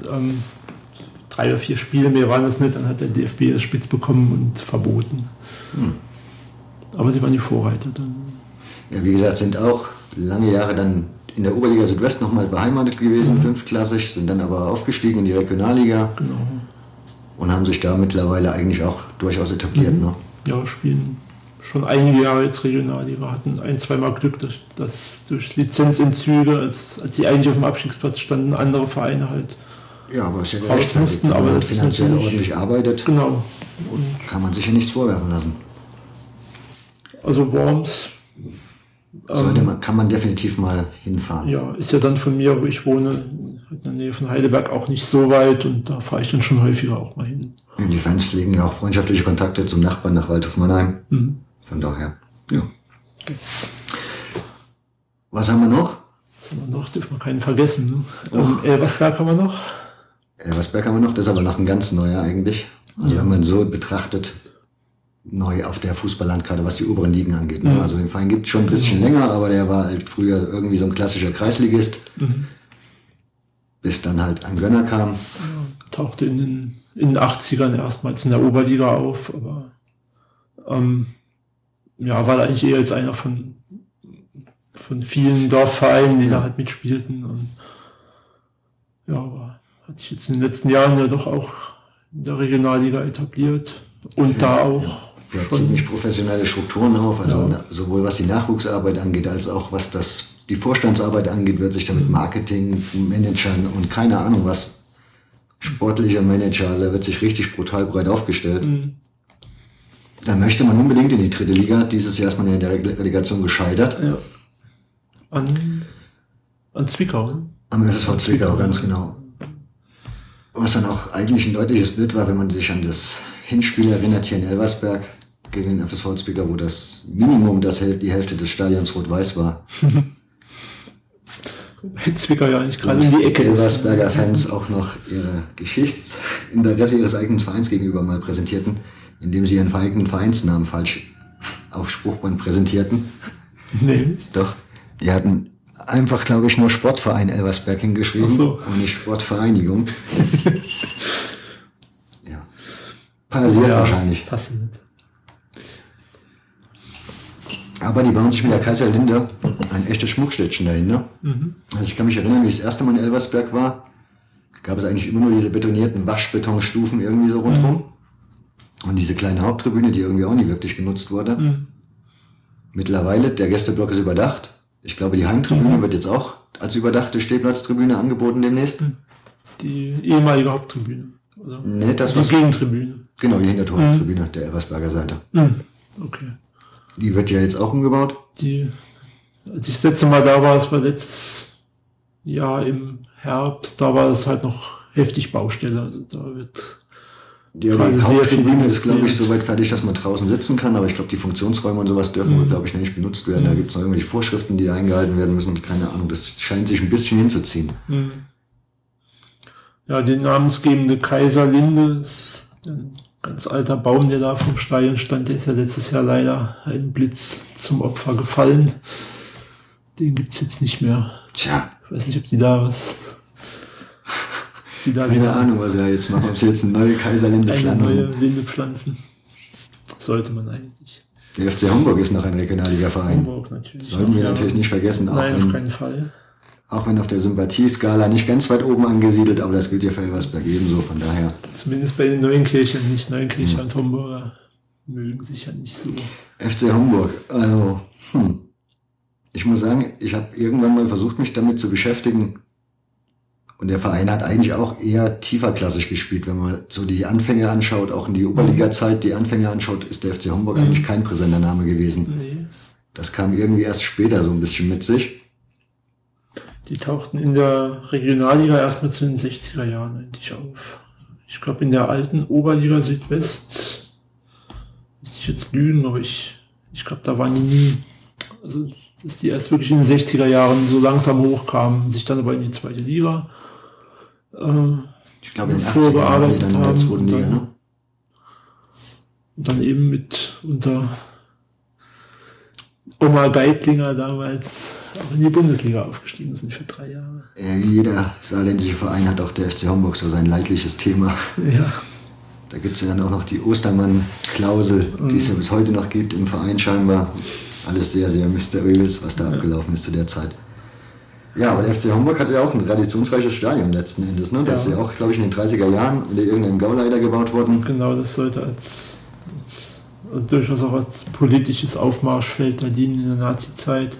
S2: 3 oder 4 Spiele, mehr waren es nicht, dann hat der DFB das spitz bekommen und verboten. Aber sie waren die Vorreiter dann.
S1: Ja, wie gesagt, sind auch lange Jahre dann in der Oberliga Südwest nochmal beheimatet gewesen, fünftklassig, sind dann aber aufgestiegen in die Regionalliga.
S2: Genau.
S1: Und haben sich da mittlerweile eigentlich auch durchaus etabliert. Ne?
S2: Ja, spielen schon einige Jahre jetzt Regionalliga, hatten 1-2 Mal Glück, dass durch Lizenzentzüge, als sie eigentlich auf dem Abstiegsplatz standen, andere Vereine halt
S1: ja, aber ist ja
S2: raus
S1: gerechtfertigt.
S2: mussten.
S1: Wenn
S2: Aber
S1: man halt
S2: das ist
S1: finanziell
S2: natürlich-
S1: ordentlich arbeitet,
S2: Genau. Und
S1: kann man sich ja nichts vorwerfen lassen.
S2: also Worms
S1: Kann man definitiv mal hinfahren.
S2: ja, ist ja dann von mir, wo ich wohne, in der Nähe von Heidelberg, auch nicht so weit und da fahre ich dann schon häufiger auch mal hin.
S1: Und die Fans pflegen ja auch freundschaftliche Kontakte zum Nachbarn nach Waldhof-Mannheim. Von daher, ja.
S2: Okay.
S1: Was haben wir noch?
S2: Was haben wir noch? Dürfen wir keinen vergessen. Ne? Elversberg haben wir noch.
S1: Elversberg haben wir noch, das ist aber noch ein ganz neuer eigentlich. Also wenn man so betrachtet, neu auf der Fußballlandkarte, was die oberen Ligen angeht. Ne? Also den Verein gibt es schon ein bisschen länger, aber der war halt früher irgendwie so ein klassischer Kreisligist. Bis dann halt ein Gönner kam.
S2: Tauchte in den 80ern erstmals in der Oberliga auf, aber ja, war da eigentlich eher als einer von vielen Dorfvereinen, die da halt mitspielten. Und ja, aber hat sich jetzt in den letzten Jahren ja doch auch in der Regionalliga etabliert und da auch
S1: Fährt ziemlich professionelle Strukturen auf, also sowohl was die Nachwuchsarbeit angeht, als auch was die Vorstandsarbeit angeht, wird sich da mit Marketing, Managern und keine Ahnung was, sportlicher Manager, da wird sich richtig brutal breit aufgestellt. Da möchte man unbedingt in die dritte Liga. Dieses Jahr ist man ja in der Relegation gescheitert.
S2: Ja. An Zwickau. Ne?
S1: Am FSV Zwickau, ganz genau. Was dann auch eigentlich ein deutliches Bild war, wenn man sich an das Hinspiel erinnert, hier in Elversberg gegen den FSV Zwickau, wo das Minimum die Hälfte des Stadions rot-weiß war.
S2: Zwickau ja nicht gerade in die Ecke.
S1: Die Elversberger Fans auch noch ihre Geschichtsinteresse ihres eigenen Vereins gegenüber mal präsentierten, indem sie ihren eigenen Vereinsnamen falsch auf Spruchband präsentierten.
S2: Nee.
S1: Doch, die hatten einfach, glaube ich, nur Sportverein Elversberg hingeschrieben und nicht Sportvereinigung. Ja. Passiert wahrscheinlich.
S2: Passend.
S1: Aber die bauen sich mit der Kaiserlinde ein echtes Schmuckstädtchen dahinter. Also ich kann mich erinnern, wie ich das erste Mal in Elversberg war, gab es eigentlich immer nur diese betonierten Waschbetonstufen irgendwie so rundherum. Und diese kleine Haupttribüne, die irgendwie auch nie wirklich genutzt wurde. Mittlerweile, der Gästeblock ist überdacht. Ich glaube, die Heimtribüne wird jetzt auch als überdachte Stehplatztribüne angeboten demnächst.
S2: Die ehemalige Haupttribüne. Oder?
S1: Nee, das
S2: Die
S1: was
S2: Gegentribüne.
S1: genau, die Hintertortribüne der Elversberger Seite.
S2: Okay.
S1: Die wird ja jetzt auch umgebaut.
S2: Als ich das letzte Mal da war, es war letztes Jahr im Herbst, da war es halt noch heftig Baustelle. Also da wird
S1: Die
S2: gerade sehr
S1: Haupttribüne
S2: viel
S1: ist, glaube ich,
S2: investiert.
S1: soweit fertig, dass man draußen sitzen kann, aber ich glaube, die Funktionsräume und sowas dürfen wohl, glaube ich, nicht benutzt werden. Da gibt es noch irgendwelche Vorschriften, die eingehalten werden müssen. Keine Ahnung, das scheint sich ein bisschen hinzuziehen.
S2: Ja, die namensgebende Kaiserlinde ist ein ganz alter Baum, der da vom Stadion stand. Der ist ja letztes Jahr leider ein Blitz zum Opfer gefallen. Den gibt's jetzt nicht mehr.
S1: Tja,
S2: Ich weiß nicht, ob die da
S1: keine
S2: wieder
S1: Ahnung, was sie da jetzt machen. Ob sie jetzt eine neue Kaiserlinde
S2: eine
S1: pflanzen.
S2: neue Linde pflanzen. Sollte man eigentlich.
S1: Der FC Homburg ist noch ein Regionalliga-Verein.
S2: Hamburg natürlich.
S1: Sollten wir natürlich nicht vergessen,
S2: Nein, auf keinen Fall.
S1: auch wenn auf der Sympathieskala nicht ganz weit oben angesiedelt, aber das gilt ja für Elversberg ebenso, von daher.
S2: Zumindest bei den Neuenkirchen nicht. Neuenkirchen und Homburger mögen sich ja nicht so.
S1: FC Homburg, also, ich muss sagen, ich habe irgendwann mal versucht, mich damit zu beschäftigen. Und der Verein hat eigentlich auch eher tieferklassig gespielt. Wenn man so die Anfänge anschaut, auch in die Oberliga-Zeit die Anfänge anschaut, ist der FC Homburg eigentlich kein präsenter Name gewesen.
S2: Nee.
S1: Das kam irgendwie erst später so ein bisschen mit sich.
S2: Die tauchten in der Regionalliga erstmal zu den 60er Jahren eigentlich auf. Ich glaube, in der alten Oberliga Südwest, müsste ich jetzt lügen, aber ich glaube, da waren die nie. Also, dass die erst wirklich in den 60er Jahren so langsam hochkamen, sich dann aber in die zweite Liga
S1: Ich glaube, in den 80er Jahren waren die dann in der zweiten Liga, ne?
S2: Und dann eben mit unter Oma Geitlinger damals auch in die Bundesliga aufgestiegen sind für 3 Jahre.
S1: Ja, wie jeder saarländische Verein hat auch der FC Homburg so sein leidliches Thema.
S2: Ja.
S1: Da gibt es ja dann auch noch die Ostermann-Klausel, die es ja bis heute noch gibt im Verein scheinbar. Alles sehr, sehr mysteriös, was da abgelaufen ist zu der Zeit. Ja, aber der FC Homburg hatte ja auch ein traditionsreiches Stadion letzten Endes. Ne? Das ist ja auch, glaube ich, in den 30er Jahren unter irgendeinem Gauleiter gebaut worden.
S2: Genau, das sollte also durchaus auch als politisches Aufmarschfeld da dienen in der Nazi-Zeit.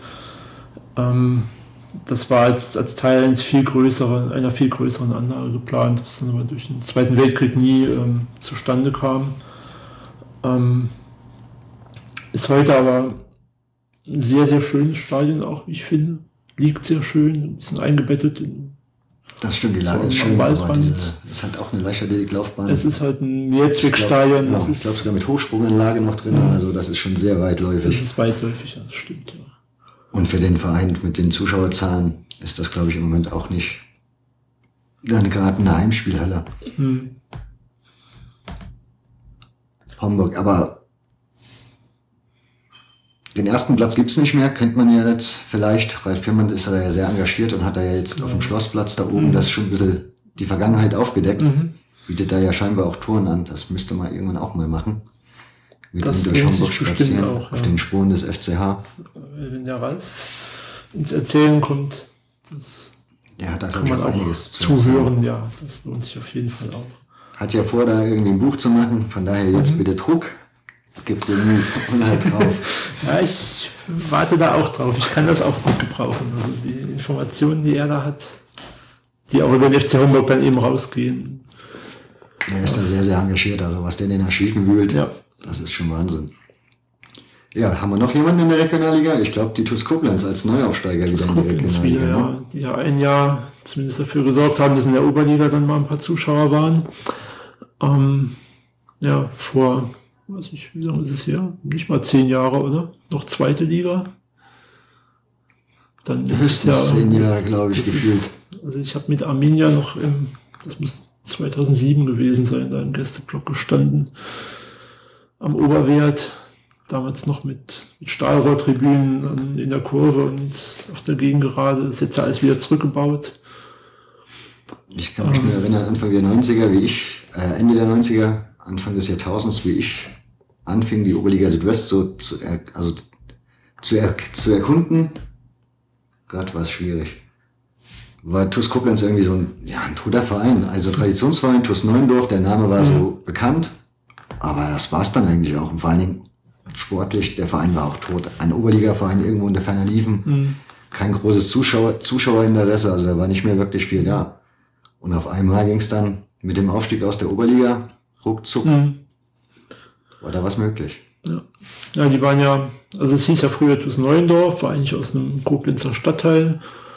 S2: Das war als Teil einer viel größeren Anlage geplant, was dann aber durch den Zweiten Weltkrieg nie zustande kam. Ist heute aber ein sehr, sehr schönes Stadion auch, wie ich finde. Liegt sehr schön, ein bisschen eingebettet in.
S1: Das stimmt, die Lage ist schön, aber es hat auch eine Leichtathletik-Laufbahn.
S2: Es ist halt ein Mehrzweckstadion.
S1: Ich glaube sogar mit Hochsprunganlage noch drin, also das ist schon sehr weitläufig.
S2: Das ist weitläufig, ja, das stimmt, ja.
S1: Und für den Verein mit den Zuschauerzahlen ist das, glaube ich, im Moment auch nicht dann gerade eine Heimspielhalle. Homburg, aber den ersten Platz gibt's nicht mehr, kennt man ja jetzt vielleicht. Ralf Pirmann ist da ja sehr engagiert und hat da ja jetzt auf dem Schlossplatz da oben das schon ein bisschen die Vergangenheit aufgedeckt. Bietet da ja scheinbar auch Touren an. Das müsste man irgendwann auch mal machen. Mit
S2: das
S1: durch Homburg
S2: spazieren auch,
S1: auf den Spuren des FCH.
S2: Wenn der Ralf ins Erzählen kommt, das
S1: der hat da,
S2: kann
S1: glaube ich,
S2: man
S1: auch einiges
S2: zu zuhören. Ja, das lohnt sich auf jeden Fall auch.
S1: Hat ja vor, da irgendwie ein Buch zu machen. Von daher jetzt bitte Druck. Gibt dir Mühe und halt drauf.
S2: Ja, ich warte da auch drauf. Ich kann das auch gut gebrauchen. Also die Informationen, die er da hat, die auch über den FC Homburg dann eben rausgehen.
S1: Er ist da sehr, sehr engagiert. Also was der in den Archiven wühlt, das ist schon Wahnsinn. Ja, haben wir noch jemanden in der Regionalliga? Ich glaube, die TuS Koblenz als Neuaufsteiger wieder in die Regionalliga.
S2: Wieder, ne? Die ja ein Jahr zumindest dafür gesorgt haben, dass in der Oberliga dann mal ein paar Zuschauer waren. Vor, weiß ich, wie lange ist es her? Nicht mal 10 Jahre, oder? Noch zweite Liga. Dann
S1: höchstens 10 Jahre, glaube ich, gefühlt.
S2: Also ich habe mit Arminia noch das muss 2007 gewesen sein, da im Gästeblock gestanden. Am Oberwert. Damals noch mit Stahlrohrtribünen in der Kurve und auf der Gegengerade. Das ist jetzt alles wieder zurückgebaut.
S1: Ich kann mich nur erinnern, Anfang der 90er, Ende der 90er, Anfang des Jahrtausends, wie ich anfing, die Oberliga Südwest so zu erkunden. Gott, war es schwierig. War TuS Koblenz irgendwie so ein toter Verein, also Traditionsverein, TuS Neuendorf, der Name war so bekannt, aber das war's dann eigentlich auch. Und vor allen Dingen sportlich, der Verein war auch tot. Ein Oberliga-Verein irgendwo in der Ferner Liefen, kein großes Zuschauerinteresse, also da war nicht mehr wirklich viel da. Und auf einmal ging es dann mit dem Aufstieg aus der Oberliga ruckzuck. War da was möglich?
S2: Ja, die waren ja, also es hieß ja früher TuS Neuendorf, war eigentlich aus einem Koblenzer Stadtteil.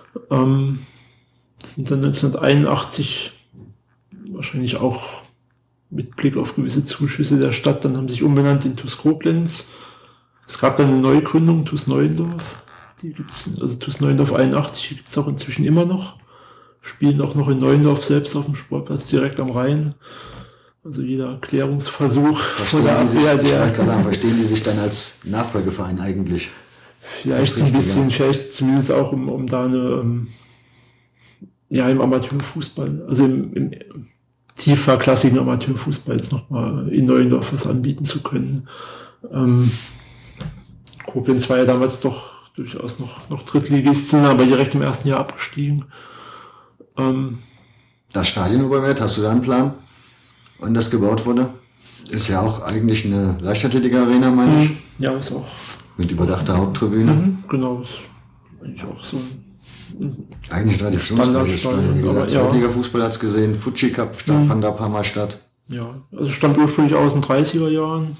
S2: Sind dann 1981 wahrscheinlich auch mit Blick auf gewisse Zuschüsse der Stadt, dann haben sich umbenannt in TuS Koblenz. Es gab dann eine Neugründung, TuS Neuendorf. Die gibt's, also TuS Neuendorf 81, die gibt's auch inzwischen immer noch. Spielen auch noch in Neuendorf selbst auf dem Sportplatz direkt am Rhein. Also jeder Erklärungsversuch von der Abwehr,
S1: verstehen die sich dann als Nachfolgeverein eigentlich?
S2: Vielleicht ein bisschen, vielleicht zumindest auch um da eine, im Amateurfußball, also im tieferklassigen Amateurfußball jetzt nochmal in Neuendorf was anbieten zu können. Koblenz war ja damals doch durchaus noch Drittligisten, aber direkt im ersten Jahr abgestiegen.
S1: Das Stadion-Oberwert, hast du da einen Plan, wann das gebaut wurde? Ist ja auch eigentlich eine Leichtathletik-Arena, meine ich.
S2: Ja, ist auch.
S1: Mit überdachter Haupttribüne.
S2: Genau, ist eigentlich auch so
S1: eigentlich traditionsreiches Stadion. Wie gesagt, Zweitliga-Fußball hat's gesehen, Fuji Cup fand da ein paar Mal statt.
S2: Ja, also stammt ursprünglich aus den 30er Jahren.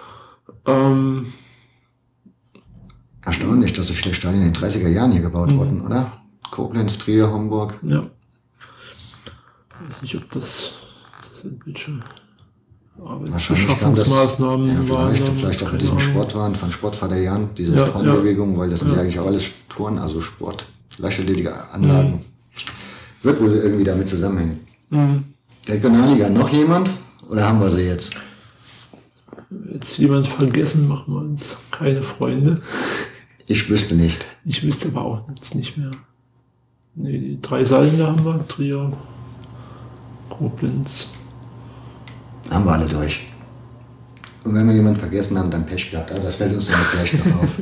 S1: Erstaunlich, dass so viele Stadien in den 30er Jahren hier gebaut wurden, oder? Koblenz, Trier, Homburg.
S2: Ja. Ich weiß nicht, ob das irgendwelche Arbeitsbeschaffungsmaßnahmen waren.
S1: Vielleicht auch mit diesem Sportwahn von Sportvater Jan, diese Frauenbewegung, weil das sind ja eigentlich auch alles Touren, also Sport, leichtathletische Anlagen. Wird wohl irgendwie damit zusammenhängen. Regionalliga, noch jemand? Oder haben wir sie jetzt?
S2: Jetzt jemand vergessen, machen wir uns keine Freunde.
S1: Ich wüsste nicht.
S2: Ich wüsste aber auch jetzt nicht mehr. Nee, die 3 Saarländer haben wir, Trier, Koblenz.
S1: Haben wir alle durch. Und wenn wir jemanden vergessen haben, dann Pech gehabt. Aber das fällt uns dann gleich noch auf.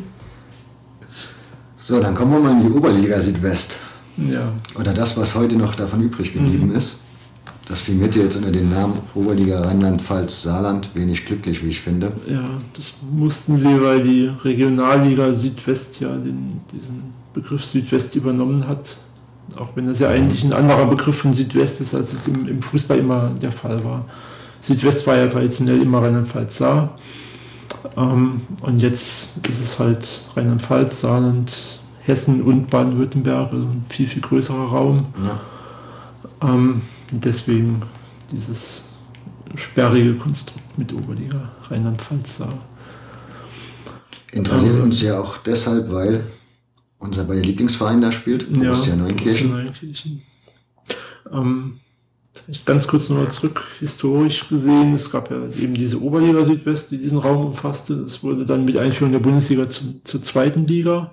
S1: So, dann kommen wir mal in die Oberliga Südwest.
S2: Ja.
S1: Oder das, was heute noch davon übrig geblieben ist. Das firmiert jetzt unter dem Namen Oberliga Rheinland-Pfalz-Saarland wenig glücklich, wie ich finde.
S2: Ja, das mussten sie, weil die Regionalliga Südwest ja diesen Begriff Südwest übernommen hat. Auch wenn das ja eigentlich ein anderer Begriff von Südwest ist, als es im Fußball immer der Fall war. Südwest war ja traditionell immer Rheinland-Pfalz-Saar. Und jetzt ist es halt Rheinland-Pfalz, Saarland, Hessen und Baden-Württemberg, also ein viel, viel größerer Raum. Ja. Deswegen dieses sperrige Konstrukt mit Oberliga Rheinland-Pfalz-Saar.
S1: Interessiert uns ja auch deshalb, weil unser beider Lieblingsverein da spielt, Borussia Neunkirchen.
S2: Vielleicht ganz kurz nochmal zurück, historisch gesehen, es gab ja eben diese Oberliga Südwest, die diesen Raum umfasste. Das wurde dann mit Einführung der Bundesliga zur zweiten Liga.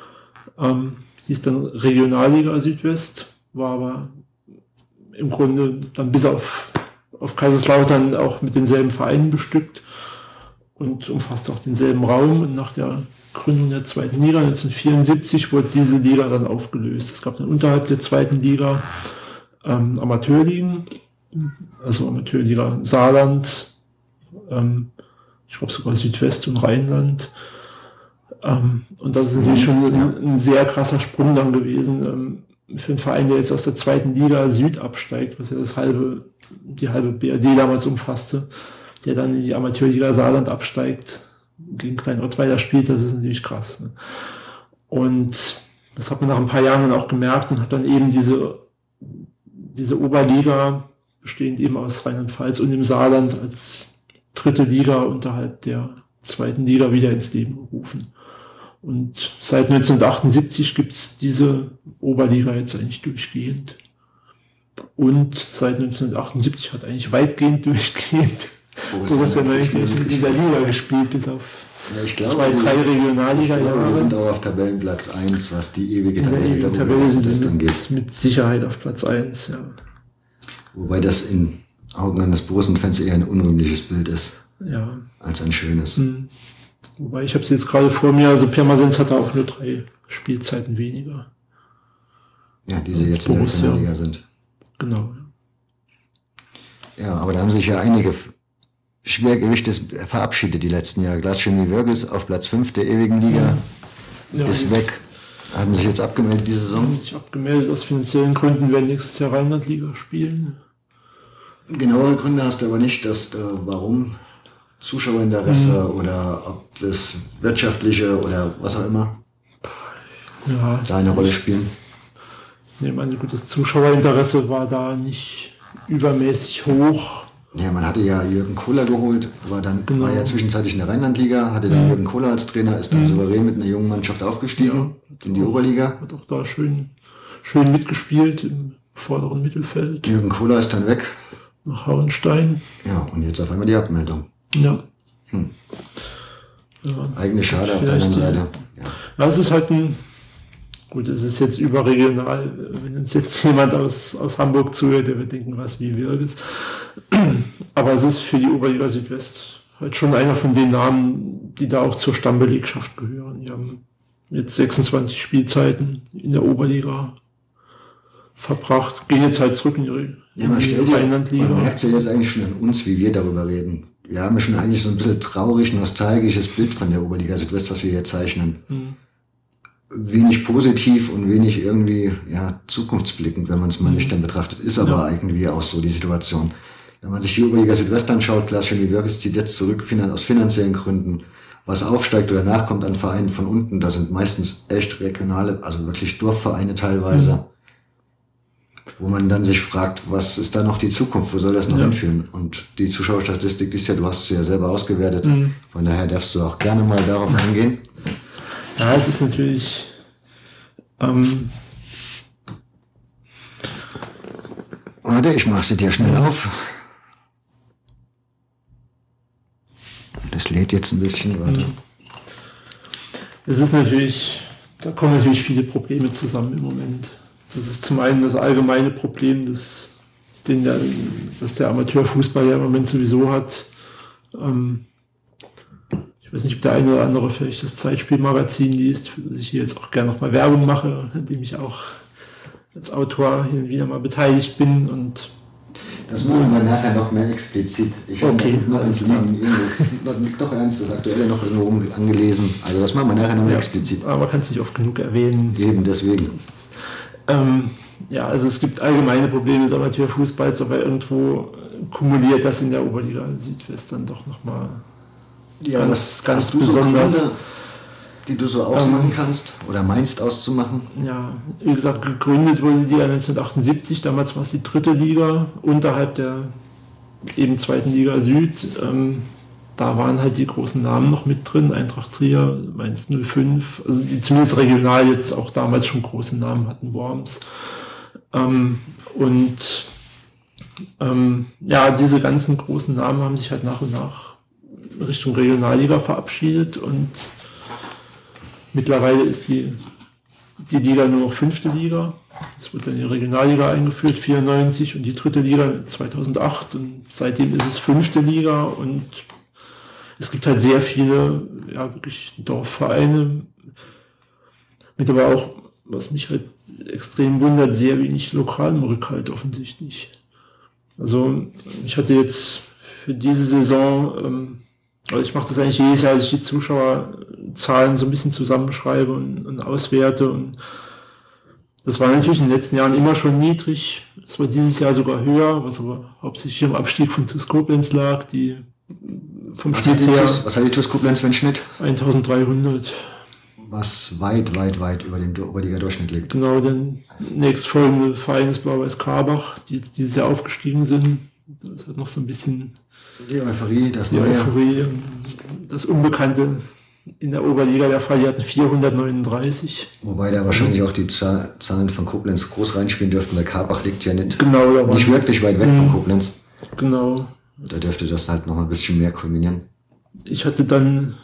S2: Hieß dann Regionalliga Südwest, war aber im Grunde dann bis auf Kaiserslautern auch mit denselben Vereinen bestückt und umfasst auch denselben Raum. Und nach der Gründung der zweiten Liga 1974 wurde diese Liga dann aufgelöst. Es gab dann unterhalb der zweiten Liga Amateurligen, also Amateurliga Saarland, ich glaube sogar Südwest und Rheinland. Und das ist natürlich schon ein sehr krasser Sprung dann gewesen für einen Verein, der jetzt aus der zweiten Liga Süd absteigt, was ja die halbe BRD damals umfasste, der dann in die Amateurliga Saarland absteigt, gegen Kleinort weiter spielt, das ist natürlich krass. Ne? Und das hat man nach ein paar Jahren dann auch gemerkt und hat dann eben diese Oberliga, bestehend eben aus Rheinland-Pfalz und dem Saarland, als dritte Liga unterhalb der zweiten Liga wieder ins Leben gerufen. Und seit 1978 gibt es diese Oberliga jetzt eigentlich durchgehend. Und seit 1978 hat eigentlich weitgehend durchgehend Borussia Neunkirchen in dieser Liga gespielt, bis auf 2, 3 Regionalliga-Jahre.
S1: Wir sind auch auf Tabellenplatz 1, was die ewige Tabelle
S2: der Tabelle sind angeht. Mit Sicherheit auf Platz 1, ja.
S1: Wobei das in Augen eines Borussen-Fans eher ein unrühmliches Bild ist, als ein schönes.
S2: Wobei, ich habe es jetzt gerade vor mir, also Pirmasens hatte auch nur 3 Spielzeiten weniger.
S1: Ja, die sie jetzt in der Regionalliga sind.
S2: Genau.
S1: Ja, aber da haben sich ja einige Schwergewichte verabschiedet die letzten Jahre. Glaschemie Wörgl auf Platz 5 der ewigen Liga ist weg. Haben sich jetzt abgemeldet diese Saison?
S2: Haben sich abgemeldet, aus finanziellen Gründen werden nächstes Jahr Rheinland-Liga spielen.
S1: Genauere Gründe hast du aber nicht, warum Zuschauerinteresse oder ob das wirtschaftliche oder was auch immer da eine Rolle spielen.
S2: Ich meine, gut, das Zuschauerinteresse war da nicht übermäßig hoch.
S1: Ja, man hatte ja Jürgen Kohler geholt, war ja zwischenzeitlich in der Rheinland-Liga, hatte dann Jürgen Kohler als Trainer, ist dann souverän mit einer jungen Mannschaft aufgestiegen in die Oberliga.
S2: Hat auch da schön mitgespielt im vorderen Mittelfeld.
S1: Jürgen Kohler ist dann weg.
S2: Nach Hauenstein.
S1: Ja, und jetzt auf einmal die Abmeldung.
S2: Ja.
S1: Eigentlich schade auf der anderen Seite.
S2: Ja, es ist halt es ist jetzt überregional. Wenn uns jetzt jemand aus Hamburg zuhört, der wird denken, was wie Wirges. Aber es ist für die Oberliga Südwest halt schon einer von den Namen, die da auch zur Stammbelegschaft gehören. Die haben jetzt 26 Spielzeiten in der Oberliga verbracht, gehen jetzt halt zurück in die Rheinland-Liga.
S1: Man merkt ja jetzt eigentlich schon an uns, wie wir darüber reden. Wir haben ja schon eigentlich so ein bisschen traurig, nostalgisches Bild von der Oberliga Südwest, was wir hier zeichnen. Wenig positiv und wenig irgendwie zukunftsblickend, wenn man es mal nüchtern betrachtet, ist aber irgendwie auch so die Situation. Wenn man sich die Oberliga Südwest anschaut, Glaschemie Wörgl zieht jetzt zurück aus finanziellen Gründen. Was aufsteigt oder nachkommt an Vereinen von unten, da sind meistens echt regionale, also wirklich Dorfvereine teilweise, wo man dann sich fragt, was ist da noch die Zukunft, wo soll das noch hinführen? Und die Zuschauerstatistik, du hast sie ja selber ausgewertet, von daher darfst du auch gerne mal darauf eingehen.
S2: Ja, es ist natürlich
S1: warte, ich mache sie dir schnell auf. Das lädt jetzt ein bisschen, warte.
S2: Es ist natürlich, da kommen natürlich viele Probleme zusammen im Moment. Das ist zum einen das allgemeine Problem, das der Amateurfußball ja im Moment sowieso hat. Ich weiß nicht, ob der eine oder andere vielleicht das Zeitspielmagazin liest, für das ich hier jetzt auch gerne nochmal Werbung mache, in dem ich auch als Autor hin und wieder mal beteiligt bin. Und
S1: das machen wir nachher noch mehr explizit. Ich habe noch eins liegen, doch ernstes, aktuelle noch irgendwo angelesen. Also das machen wir nachher noch mehr explizit.
S2: Aber man kann es nicht oft genug erwähnen.
S1: Eben, deswegen.
S2: Ja, also es gibt allgemeine Probleme des Amateurfußballs, aber irgendwo kumuliert das in der Oberliga Südwest dann doch nochmal
S1: ganz besonders. So Gründe, die du so ausmachen kannst oder meinst auszumachen?
S2: Ja, wie gesagt, gegründet wurde die ja 1978, damals war es die 3. Liga, unterhalb der eben 2. Liga Süd. Da waren halt die großen Namen noch mit drin, Eintracht Trier, Mainz 05, also die zumindest regional jetzt auch damals schon große Namen hatten, Worms. Ja, diese ganzen großen Namen haben sich halt nach und nach Richtung Regionalliga verabschiedet und mittlerweile ist die Liga nur noch 5. Liga. Es wurde dann die Regionalliga eingeführt, 1994, und die 3. Liga 2008 und seitdem ist es 5. Liga und es gibt halt sehr viele, ja, wirklich Dorfvereine, mit aber auch, was mich halt extrem wundert, sehr wenig lokalen Rückhalt offensichtlich. Also ich hatte jetzt für diese Saison, also ich mache das eigentlich jedes Jahr, dass ich die Zuschauerzahlen so ein bisschen zusammenschreibe und auswerte, und das war natürlich in den letzten Jahren immer schon niedrig. Es war dieses Jahr sogar höher, was aber hauptsächlich im Abstieg von TuS Koblenz lag, die vom Schnitt her...
S1: Was hat die TuS Koblenz für einen Schnitt?
S2: 1300.
S1: Was weit über dem Oberliga-Durchschnitt liegt.
S2: Genau, der nächstfolgende Verein ist Blau-Weiß Karbach, die jetzt dieses Jahr aufgestiegen sind. Das hat noch so ein bisschen...
S1: Die Euphorie,
S2: das Unbekannte in der Oberliga der Fall. Die hatten 439.
S1: Wobei da wahrscheinlich auch die Zahlen von Koblenz groß reinspielen dürften, weil Karbach liegt ja nicht wirklich weit weg von Koblenz.
S2: Genau.
S1: Da dürfte das halt noch ein bisschen mehr kulminieren.
S2: Ich hatte dann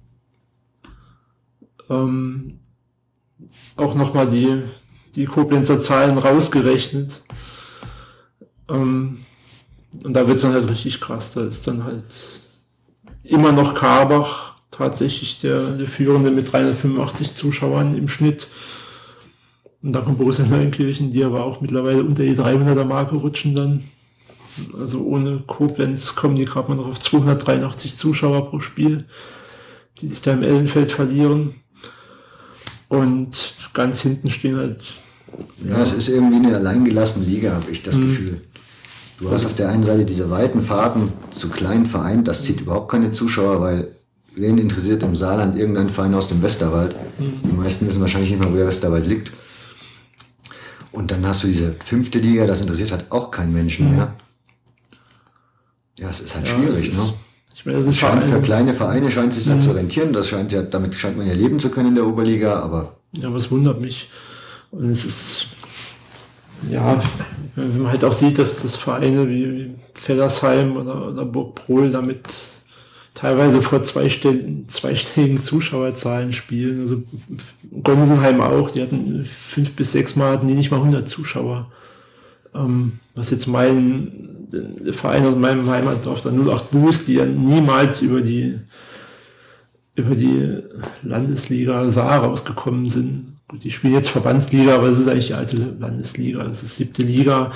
S2: auch nochmal die Koblenzer Zahlen rausgerechnet. Und da wird es dann halt richtig krass. Da ist dann halt immer noch Karbach tatsächlich der Führende mit 385 Zuschauern im Schnitt. Und dann kommt Borussia Neunkirchen, die aber auch mittlerweile unter die 300er Marke rutschen dann. Also ohne Koblenz kommen die gerade mal noch auf 283 Zuschauer pro Spiel, die sich da im Ellenfeld verlieren. Und ganz hinten stehen halt...
S1: Ja, es ist irgendwie eine alleingelassene Liga, habe ich das Gefühl. Du hast auf der einen Seite diese weiten Fahrten zu kleinen Vereinen, das zieht überhaupt keine Zuschauer, weil wen interessiert im Saarland irgendein Verein aus dem Westerwald? Die meisten wissen wahrscheinlich nicht mal, wo der Westerwald liegt. Und dann hast du diese 5. Liga, das interessiert halt auch keinen Menschen mehr. Ja, es ist halt schwierig, ne?
S2: Ich meine, das
S1: scheint für kleine Vereine scheint sich halt zu rentieren, damit scheint man ja leben zu können in der Oberliga, aber...
S2: Ja, was wundert mich. Und es ist... Ja, wenn man halt auch sieht, dass das Vereine wie Fellersheim oder Burg Prohl damit teilweise vor zweistelligen Zuschauerzahlen spielen. Also Gonsenheim auch, die hatten 5 bis 6 Mal hatten die nicht mal 100 Zuschauer. Was jetzt der Verein aus meinem Heimatdorf, der 08 Boost, die ja niemals über die Landesliga Saar rausgekommen sind. Gut, die spielen jetzt Verbandsliga, aber es ist eigentlich die alte Landesliga, das ist 7. Liga.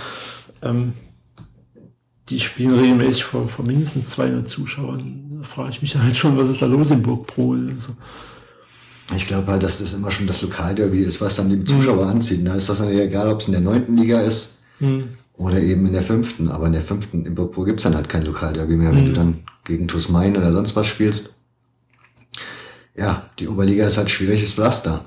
S2: Die spielen regelmäßig vor mindestens 200 Zuschauern. Da frage ich mich halt schon, was ist da los in Burg Prohl? Also.
S1: Ich glaube halt, dass das immer schon das Lokalderby ist, was dann die Zuschauer anzieht. Da ist das dann egal, ob es in der 9. Liga ist oder eben in der 5. Aber in der 5. in Burg Prohl gibt es dann halt kein Lokalderby mehr, wenn du dann gegen TuS Main oder sonst was spielst. Ja, die Oberliga ist halt schwieriges Pflaster.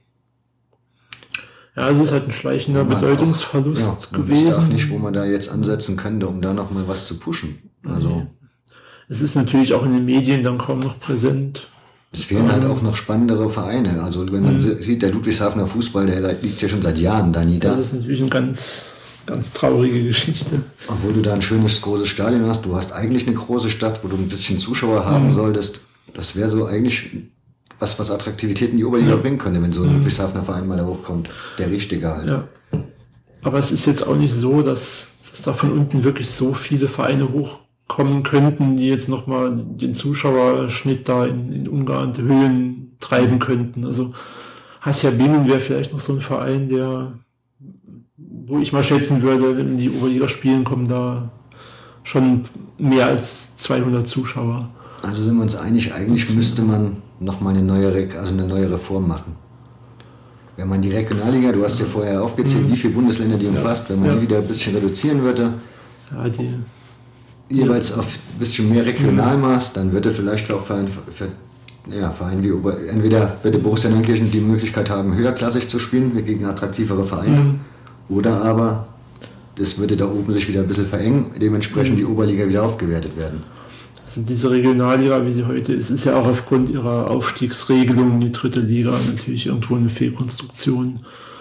S2: Ja, es ist halt ein schleichender Bedeutungsverlust gewesen. Ich weiß auch
S1: nicht, wo man da jetzt ansetzen könnte, um da nochmal was zu pushen. Also
S2: es ist natürlich auch in den Medien dann kaum noch präsent.
S1: Es fehlen halt auch noch spannendere Vereine. Also wenn man sieht, der Ludwigshafener Fußball, der liegt ja schon seit Jahren da nieder.
S2: Das ist natürlich eine ganz, ganz traurige Geschichte.
S1: Obwohl du da ein schönes, großes Stadion hast. Du hast eigentlich eine große Stadt, wo du ein bisschen Zuschauer haben solltest. Das wäre so eigentlich was Attraktivität in die Oberliga bringen könnte, wenn so ein Ludwigshafener Verein mal da hochkommt. Der richtige halt.
S2: Ja. Aber es ist jetzt auch nicht so, dass da von unten wirklich so viele Vereine hochkommen könnten, die jetzt nochmal den Zuschauerschnitt da in ungeahnte Höhen treiben könnten. Also Hassia Bingen wäre vielleicht noch so ein Verein, wo ich mal schätzen würde, in die Oberliga spielen kommen da schon mehr als 200 Zuschauer.
S1: Also sind wir uns einig, eigentlich müsste man nochmal eine neue Reform machen. Wenn man die Regionalliga, du hast ja vorher aufgezählt, wie viele Bundesländer die umfasst, wenn man die wieder ein bisschen reduzieren würde, jeweils auf ein bisschen mehr Regionalmaß, dann würde vielleicht auch Verein wie entweder würde Borussia Neunkirchen die Möglichkeit haben, höherklassig zu spielen, gegen attraktivere Vereine, oder aber das würde da oben sich wieder ein bisschen verengen, dementsprechend die Oberliga wieder aufgewertet werden.
S2: Also diese Regionalliga, wie sie heute ist ja auch aufgrund ihrer Aufstiegsregelung in die dritte Liga natürlich irgendwo eine Fehlkonstruktion.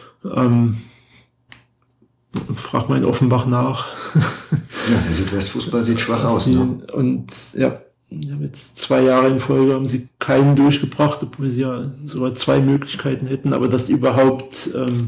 S2: Frag mal in Offenbach nach.
S1: Ja, der Südwestfußball sieht schwach aus. Ne?
S2: Und ja, jetzt 2 Jahre in Folge haben sie keinen durchgebracht, obwohl sie ja sogar 2 Möglichkeiten hätten, aber dass überhaupt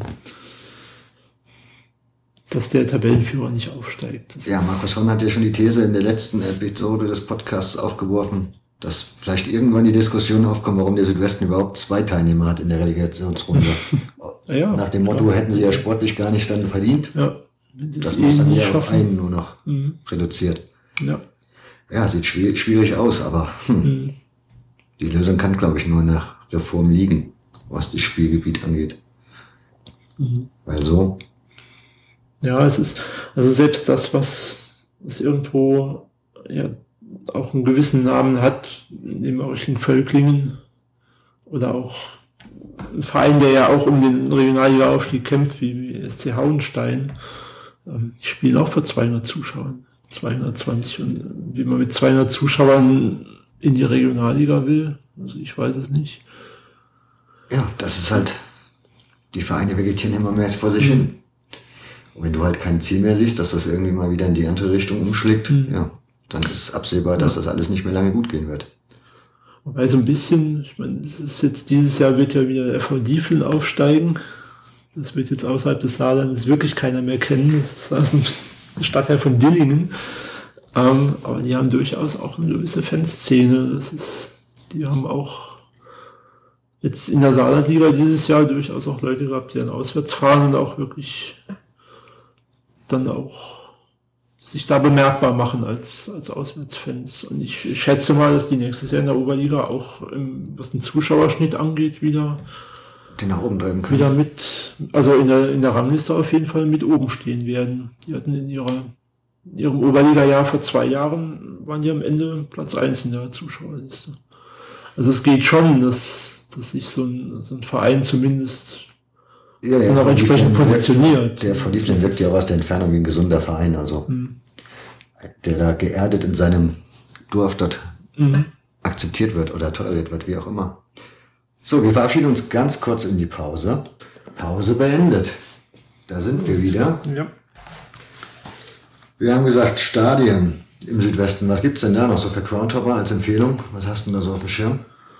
S2: dass der Tabellenführer nicht aufsteigt.
S1: Ja, Markus Horn hat ja schon die These in der letzten Episode des Podcasts aufgeworfen, dass vielleicht irgendwann die Diskussion aufkommt, warum der Südwesten überhaupt 2 Teilnehmer hat in der Relegationsrunde. Ja, nach dem Motto, hätten sie ja sportlich gar nicht dann verdient. Ja, dass man es dann ja auf einen nur noch reduziert. Ja, sieht schwierig aus, aber die Lösung kann, glaube ich, nur nach Reform liegen, was das Spielgebiet angeht. Weil so...
S2: Ja, es ist, also selbst das, was irgendwo ja auch einen gewissen Namen hat, neben Richtung Völklingen oder auch ein Verein, der ja auch um den Regionalliga-Aufstieg kämpft, wie SC Hauenstein, die spielen auch vor 200 Zuschauern, 220. Und wie man mit 200 Zuschauern in die Regionalliga will, also ich weiß es nicht.
S1: Ja, das ist halt, die Vereine vegetieren immer mehr vor sich hin. Und wenn du halt kein Ziel mehr siehst, dass das irgendwie mal wieder in die andere Richtung umschlägt, ja, dann ist absehbar, dass das alles nicht mehr lange gut gehen wird.
S2: Wobei so ein bisschen, ich meine, es ist jetzt dieses Jahr wird ja wieder der FV Diefeln aufsteigen. Das wird jetzt außerhalb des Saarlandes wirklich keiner mehr kennen. Das ist also ein Stadtteil von Dillingen. Aber die haben durchaus auch eine gewisse Fanszene. Die haben auch jetzt in der Saarlandliga dieses Jahr durchaus auch Leute gehabt, die dann auswärts fahren und auch wirklich dann auch sich da bemerkbar machen als Auswärtsfans. Und ich schätze mal, dass die nächstes Jahr in der Oberliga auch, was den Zuschauerschnitt angeht, wieder
S1: den nach oben treiben können.
S2: Wieder also in der Rangliste auf jeden Fall mit oben stehen werden. Die hatten in ihrem Oberliga-Jahr vor 2 Jahren, waren die am Ende Platz 1 in der Zuschauerliste. Also es geht schon, dass sich so ein Verein zumindest
S1: der
S2: auch entsprechend positioniert.
S1: Der von Diefling wirkt ja aus der Entfernung wie ein gesunder Verein, also der da geerdet in seinem Dorf dort akzeptiert wird oder toleriert wird, wie auch immer. So, wir verabschieden uns ganz kurz in die Pause. Pause beendet. Da sind wir wieder.
S2: Ja.
S1: Wir haben gesagt, Stadien im Südwesten. Was gibt's denn da noch so für Groundhopper als Empfehlung? Was hast du denn da so auf dem Schirm?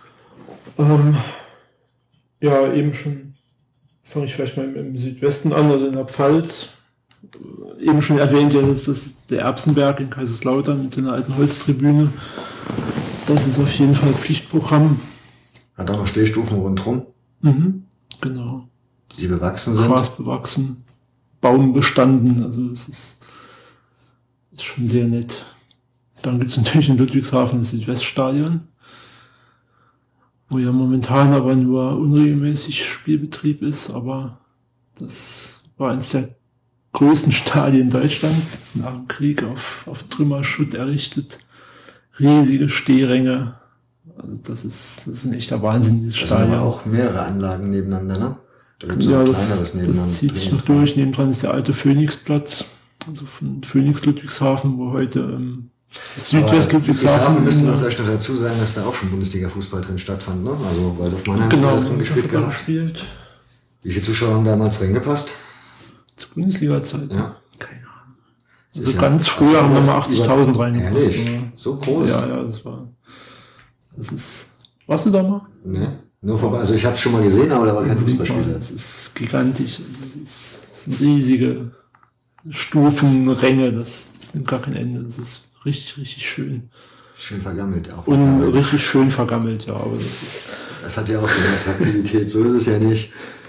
S2: Ja, eben schon. Fange ich vielleicht mal im Südwesten an, also in der Pfalz. Eben schon erwähnt, ja, das ist der Erbsenberg in Kaiserslautern mit so einer alten Holztribüne. Das ist auf jeden Fall Pflichtprogramm.
S1: Hat auch noch Stehstufen rundherum.
S2: Genau.
S1: Die bewachsen sind.
S2: Gras bewachsen, Baum bestanden, also es ist schon sehr nett. Dann gibt es natürlich in Ludwigshafen das Südweststadion, wo ja momentan aber nur unregelmäßig Spielbetrieb ist, aber das war eines der größten Stadien Deutschlands, nach dem Krieg auf Trümmerschutt errichtet. Riesige Stehränge. Also das ist ein echter Wahnsinn, dieses Stadion.
S1: Das sind aber auch mehrere Anlagen nebeneinander, ne? Da gibt es noch kleineres nebeneinander.
S2: Das zieht sich noch durch. Nebendran ist der alte Phoenixplatz, also von Phoenix Ludwigshafen, wo heute
S1: Südwest-Ludwigshafen müsste man vielleicht noch dazu sagen, dass da auch schon Bundesliga-Fußball drin stattfand, ne? Also weil doch Mannheim alles drin gespielt gehabt. Wie viele Zuschauer haben damals reingepasst?
S2: Zur Bundesliga-Zeit?
S1: Ja.
S2: Keine Ahnung. Also ganz früher haben wir mal 80.000 reingepasst.
S1: Ehrlich? So groß?
S2: Ja, das ist Warst du da mal?
S1: Ne? Nur vorbei. Also ich habe es schon mal gesehen, aber da war kein Fußballspieler.
S2: Das ist gigantisch. Das sind riesige Stufenränge. Das nimmt gar kein Ende. Das ist richtig, richtig schön.
S1: Schön vergammelt auch.
S2: Und richtig schön vergammelt, ja. Aber
S1: das hat ja auch so eine Attraktivität. So ist es ja nicht.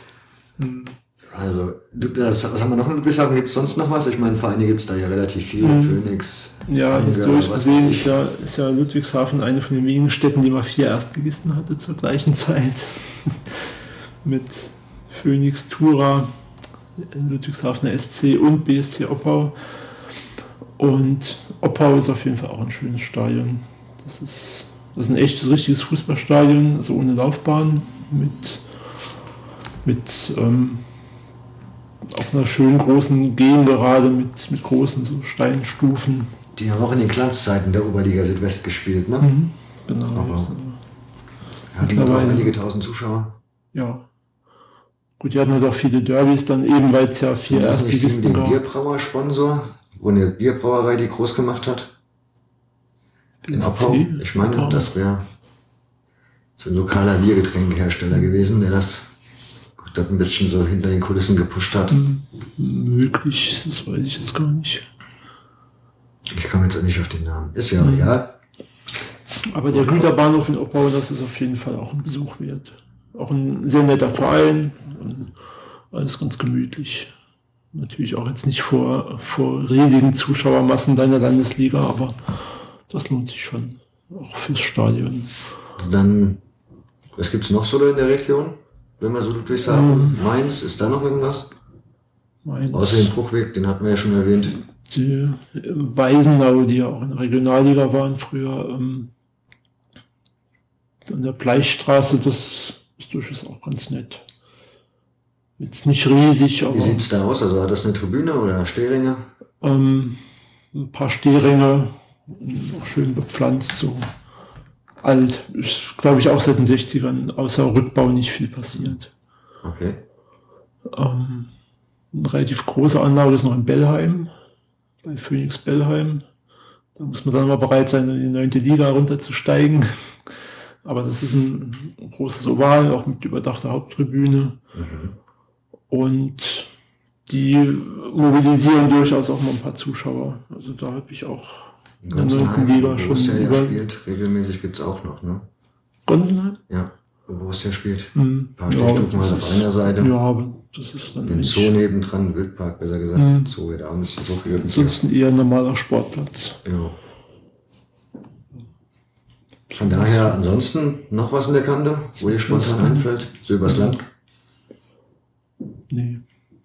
S1: Also, was haben wir noch in Ludwigshafen? Gibt es sonst noch was? Ich meine, Vereine gibt es da ja relativ viel. Phoenix.
S2: Ja, historisch gesehen ist ja Ludwigshafen eine von den wenigen Städten, die mal 4 Erstligisten hatte zur gleichen Zeit. Mit Phoenix, Thura, Ludwigshafener SC und BSC Oppau. Und Oppau ist auf jeden Fall auch ein schönes Stadion. Das ist ein echtes, richtiges Fußballstadion, also ohne Laufbahn, mit auch einer schönen großen Gegengerade mit großen so Steinstufen.
S1: Die haben auch in den Glanzzeiten der Oberliga Südwest gespielt, ne?
S2: Genau.
S1: Aber hatten da auch einige tausend Zuschauer.
S2: Ja. Gut, die hatten halt auch viele Derbys dann eben, weil es ja 4
S1: Erstligisten gab. Den Bierbrauer-Sponsor, wo eine Bierbrauerei die groß gemacht hat. In Oppau. Ich meine, das wäre so ein lokaler Biergetränkehersteller gewesen, der das ein bisschen so hinter den Kulissen gepusht hat.
S2: Möglich, das weiß ich jetzt gar nicht.
S1: Ich komme jetzt auch nicht auf den Namen. Ist ja egal.
S2: Aber der Güterbahnhof in Oppau, das ist auf jeden Fall auch ein Besuch wert. Auch ein sehr netter Verein und alles ganz gemütlich. Natürlich auch jetzt nicht vor riesigen Zuschauermassen deiner Landesliga, aber das lohnt sich schon, auch fürs Stadion.
S1: Dann, was gibt es noch so in der Region? Wenn wir so Ludwigshafen, Mainz, ist da noch irgendwas?
S2: Mainz.
S1: Außer den Bruchweg, den hatten wir ja schon erwähnt.
S2: Die Weisenau, die ja auch in der Regionalliga waren früher, an der Bleichstraße, das ist durchaus auch ganz nett. Jetzt nicht riesig, aber...
S1: Wie sieht's da aus? Also hat das eine Tribüne oder Stehränge?
S2: Ein paar Stehränge, auch schön bepflanzt, so alt. Ist, glaube ich, auch seit den 60ern, außer Rückbau nicht viel passiert.
S1: Okay.
S2: Eine relativ große Anlage ist noch in Bellheim, bei Phoenix Bellheim. Da muss man dann mal bereit sein, in die 9. Liga runterzusteigen. Aber das ist ein großes Oval, auch mit überdachter Haupttribüne. Und die mobilisieren durchaus auch mal ein paar Zuschauer. Also da habe ich auch in der 9. Liga schon
S1: über... spielt, regelmäßig gibt es auch noch, ne?
S2: Gonsenheim?
S1: Ja, wo Borussia spielt. Ein paar Stehstufen halt auf einer Seite.
S2: Ja, aber das ist dann
S1: den Zoo nebendran, Wildpark besser gesagt. Zoo wird auch ein bisschen so viel.
S2: Ansonsten eher ein normaler Sportplatz.
S1: Ja. Von daher ansonsten noch was in der Kante, wo dir spontan einfällt? So übers Land?
S2: Nee.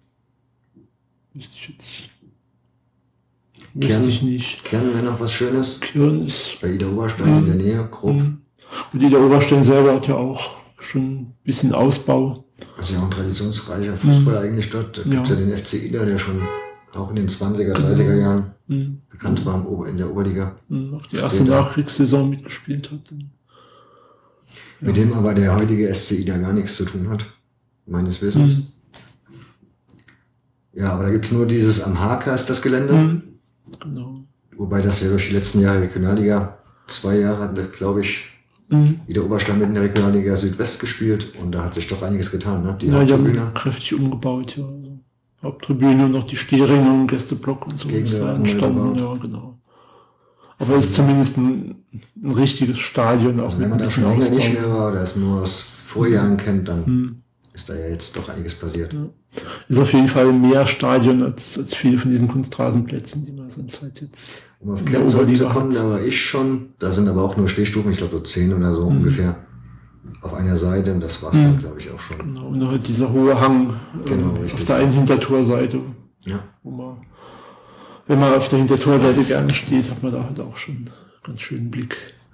S2: Wüsste ich nicht.
S1: Kern wäre noch was Schönes.
S2: Kern ist...
S1: Bei Ida Oberstein in der Nähe, grob.
S2: Und Ida Oberstein selber hat ja auch schon ein bisschen Ausbau.
S1: Das ist ja auch ein traditionsreicher Fußball eigentlich dort. Da gibt es ja den FC Ida, der schon auch in den 20er, 30er Jahren bekannt war in der Oberliga.
S2: Auch die erste Nachkriegssaison mitgespielt hat.
S1: Mit dem aber der heutige SC Ida gar nichts zu tun hat, meines Wissens. Ja, aber da gibt es nur dieses am Haker ist das Gelände.
S2: Genau.
S1: Wobei das ja durch die letzten Jahre Regionalliga 2 Jahre hat, glaube ich, Ida Oberstein mit in der Regionalliga Südwest gespielt und da hat sich doch einiges getan, ne?
S2: Die haben kräftig umgebaut, ja. Also Haupttribüne und noch die Stehränge und Gästeblock und so ist da entstanden, ja, genau. Aber es ist zumindest ein richtiges Stadion. Auch
S1: also wenn man das schon lange nicht mehr war oder es nur aus Vorjahren kennt, dann ist da ja jetzt doch einiges passiert.
S2: Ja. Ist auf jeden Fall mehr Stadion als viele von diesen Kunstrasenplätzen, die man sonst halt jetzt...
S1: Um auf Kern zurückzukommen, da war ich schon, da sind aber auch nur Stehstufen, ich glaube so 10 oder so ungefähr, auf einer Seite und das war es dann, glaube ich, auch schon.
S2: Genau, und halt dieser hohe Hang auf der einen Hintertorseite, wo man, wenn man auf der Hintertorseite gerne steht, hat man da halt auch schon einen ganz schönen Blick.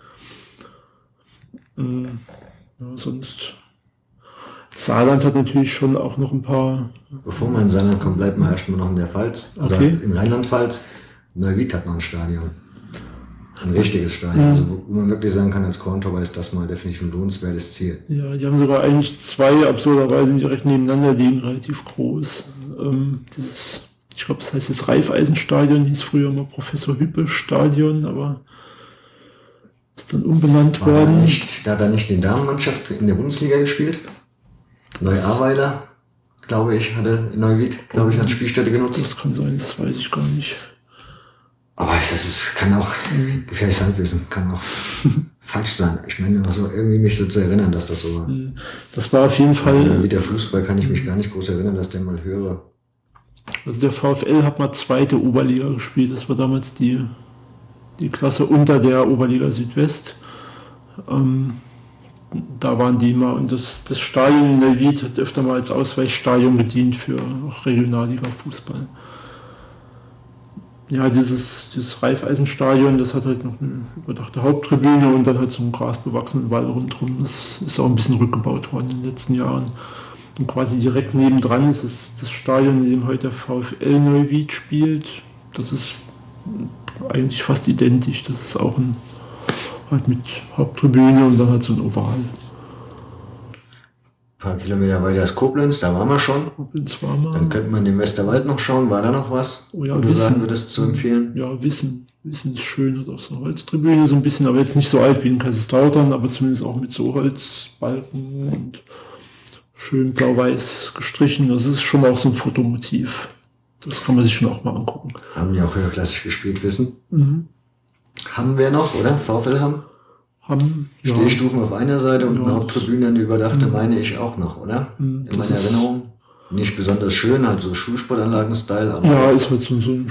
S2: Ja, sonst... Saarland hat natürlich schon auch noch ein paar...
S1: Bevor man in Saarland kommt, bleibt man erstmal noch in der Pfalz, oder in Rheinland-Pfalz. Neuwied hat noch ein Stadion. Ein richtiges Stadion, also wo man wirklich sagen kann, als Korntorwart ist das mal definitiv ein lohnenswertes Ziel.
S2: Ja, die haben sogar eigentlich 2 absurderweise direkt nebeneinander liegen, relativ groß. Ich glaube, das heißt jetzt Raiffeisenstadion, hieß früher mal Professor Hüppe Stadion, aber Ist dann umbenannt
S1: Da
S2: worden.
S1: hat er nicht die Damenmannschaft in der Bundesliga gespielt. Neu-Ahrweiler, glaube ich, hatte Neuwied, glaube ich, als Spielstätte genutzt.
S2: Das kann sein, das weiß ich gar nicht.
S1: Aber kann auch gefährliches Halbwissen, kann auch falsch sein. Ich meine, also irgendwie mich so zu erinnern, dass das so war.
S2: Das war auf jeden Fall,
S1: Wie der Fußball kann ich mich gar nicht groß erinnern, dass der mal höre.
S2: also der VfL hat mal zweite Oberliga gespielt. Das war damals die Klasse unter der Oberliga Südwest. Da waren die mal, und das Stadion in Neuwied hat öfter mal als Ausweichstadion gedient für auch Regionalliga-Fußball. Ja, dieses Raiffeisenstadion, das hat halt noch eine überdachte Haupttribüne und dann halt so einen grasbewachsenen Wall rundherum. Das ist auch ein bisschen rückgebaut worden in den letzten Jahren. Und quasi direkt nebendran ist das Stadion, in dem heute der VfL Neuwied spielt. Das ist eigentlich fast identisch. Das ist auch halt mit Haupttribüne und dann halt so ein Oval.
S1: Ein paar Kilometer weiter ist Koblenz, da waren wir schon.
S2: Koblenz war mal.
S1: Dann könnte man den Westerwald noch schauen. War da noch was,
S2: Oh ja,
S1: wo du
S2: Wissen.
S1: sagen würdest, zu empfehlen?
S2: Ja, Wissen ist schön, hat auch so eine Holztribüne so ein bisschen, aber jetzt nicht so alt wie in Kaiserslautern, aber zumindest auch mit so Holzbalken und schön blau-weiß gestrichen. Das ist schon auch so ein Fotomotiv. Das kann man sich schon auch mal angucken.
S1: Haben die auch höherklassig gespielt, Wissen? Haben wir noch, oder? VfL haben?
S2: Ja,
S1: Stehstufen auf einer Seite und
S2: Ja,
S1: eine Haupttribüne, eine überdachte, meine ich auch noch, oder? In
S2: das
S1: meiner
S2: ist-
S1: Erinnerung. Nicht besonders schön, halt so Schulsportanlagen-Style, aber
S2: ja, ist halt so ein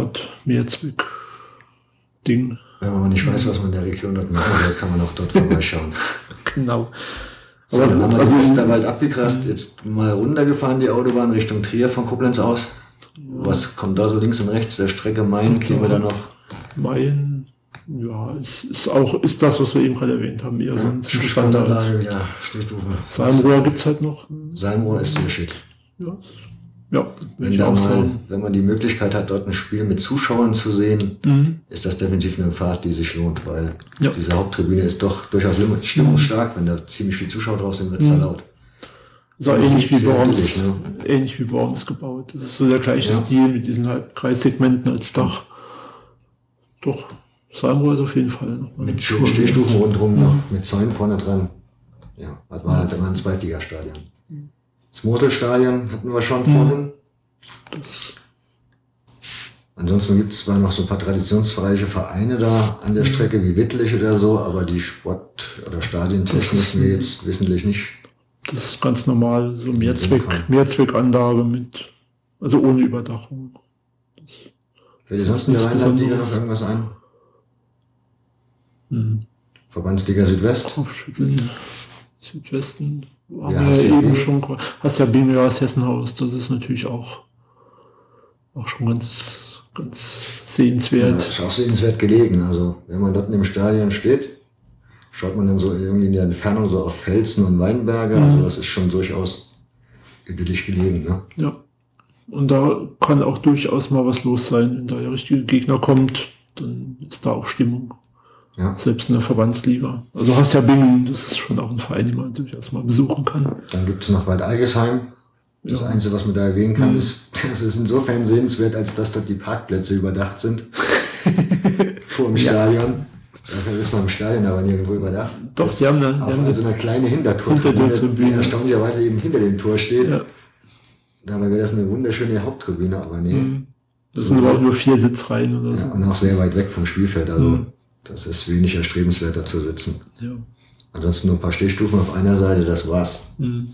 S2: Standard-Mehrzweck-Ding.
S1: wenn man nicht weiß, was man in der Region dort machen will, kann man auch dort vorbeischauen.
S2: Genau.
S1: So,
S2: Aber
S1: dann haben wir
S2: also
S1: den
S2: in-
S1: Westerwald abgegrast, jetzt mal runtergefahren, die Autobahn Richtung Trier von Koblenz aus. Was kommt da so links und rechts der Strecke Main? Kilometer noch?
S2: Mayen, ja, ist das, was wir eben gerade erwähnt haben, eher so ein Standard.
S1: Schulsportanlage, wieder Stehstufen.
S2: Salmrohr gibt es halt noch.
S1: Salmrohr ist sehr schick.
S2: Ja, würde
S1: Wenn,
S2: ich
S1: da
S2: auch
S1: mal,
S2: sagen.
S1: wenn man die Möglichkeit hat, dort ein Spiel mit Zuschauern zu sehen, ist das definitiv eine Fahrt, die sich lohnt, weil
S2: Ja.
S1: diese Haupttribüne ist doch durchaus stimmungsstark. Wenn da ziemlich viele Zuschauer drauf sind, wird es da laut.
S2: Ist auch ähnlich wie
S1: Sehr
S2: Worms,
S1: idyllisch, ne?
S2: ähnlich wie Worms gebaut. Das ist so der gleiche
S1: Ja.
S2: Stil mit diesen Halbkreissegmenten als Dach. Doch, Salmrohr ist auf jeden Fall noch mal
S1: Mit
S2: Schuhe.
S1: Stehstufen rundherum noch, mit Zäunen vorne dran. Ja, das war halt immer ein Zweitligastadion. Das Moselstadion hatten wir schon vorhin. Ansonsten gibt es zwar noch so ein paar traditionsreiche Vereine da an der Strecke wie Wittlich oder so, aber die Sport- oder Stadientechnik mir jetzt wissentlich nicht.
S2: Das ist ganz normal, so
S1: Fall.
S2: Mehrzweckanlage also ohne Überdachung.
S1: Fällt dir sonst in der
S2: Nichts
S1: Rheinland-Liga noch
S2: Besonderes.
S1: irgendwas ein? Verbandsliga Südwest?
S2: Aufschütteln. Südwesten haben
S1: Ja,
S2: wir
S1: hast
S2: ja
S1: ja
S2: eben
S1: Bing.
S2: schon. Hast ja Bing, ja, das Hessenhaus. Das ist natürlich auch schon ganz
S1: Ja,
S2: sehenswert.
S1: ist auch sehenswert gelegen. Also, wenn man dort in dem Stadion steht, schaut man dann so irgendwie in der Entfernung so auf Felsen und Weinberge. Also, das ist schon durchaus idyllisch gelegen, ne?
S2: Ja. Und da kann auch durchaus mal was los sein. Wenn da der richtige Gegner kommt, dann ist da auch Stimmung.
S1: Ja.
S2: Selbst in der Verbandsliga. Also hast ja Bingen, das ist schon auch ein Verein, den man durchaus mal besuchen kann.
S1: Dann gibt es noch Wald Algesheim. Das
S2: Ja.
S1: Einzige, was man da erwähnen kann, ist, das ist insofern sehenswert, als dass dort die Parkplätze überdacht sind. Vor dem Stadion. Dafür ist man im Stadion aber nirgendwo überdacht.
S2: Doch,
S1: Das
S2: die haben
S1: auf also eine kleine Hintertortribüne, die
S2: Hintertortribüne.
S1: erstaunlicherweise eben hinter dem Tor steht.
S2: Ja.
S1: Dabei wäre das eine wunderschöne Haupttribüne, aber nee.
S2: Das sind aber auch nur 4 Sitzreihen oder so.
S1: Ja, und auch sehr weit weg vom Spielfeld. Also das ist wenig erstrebenswerter zu sitzen.
S2: Ja.
S1: Ansonsten nur ein paar Stehstufen auf einer Seite, das war's.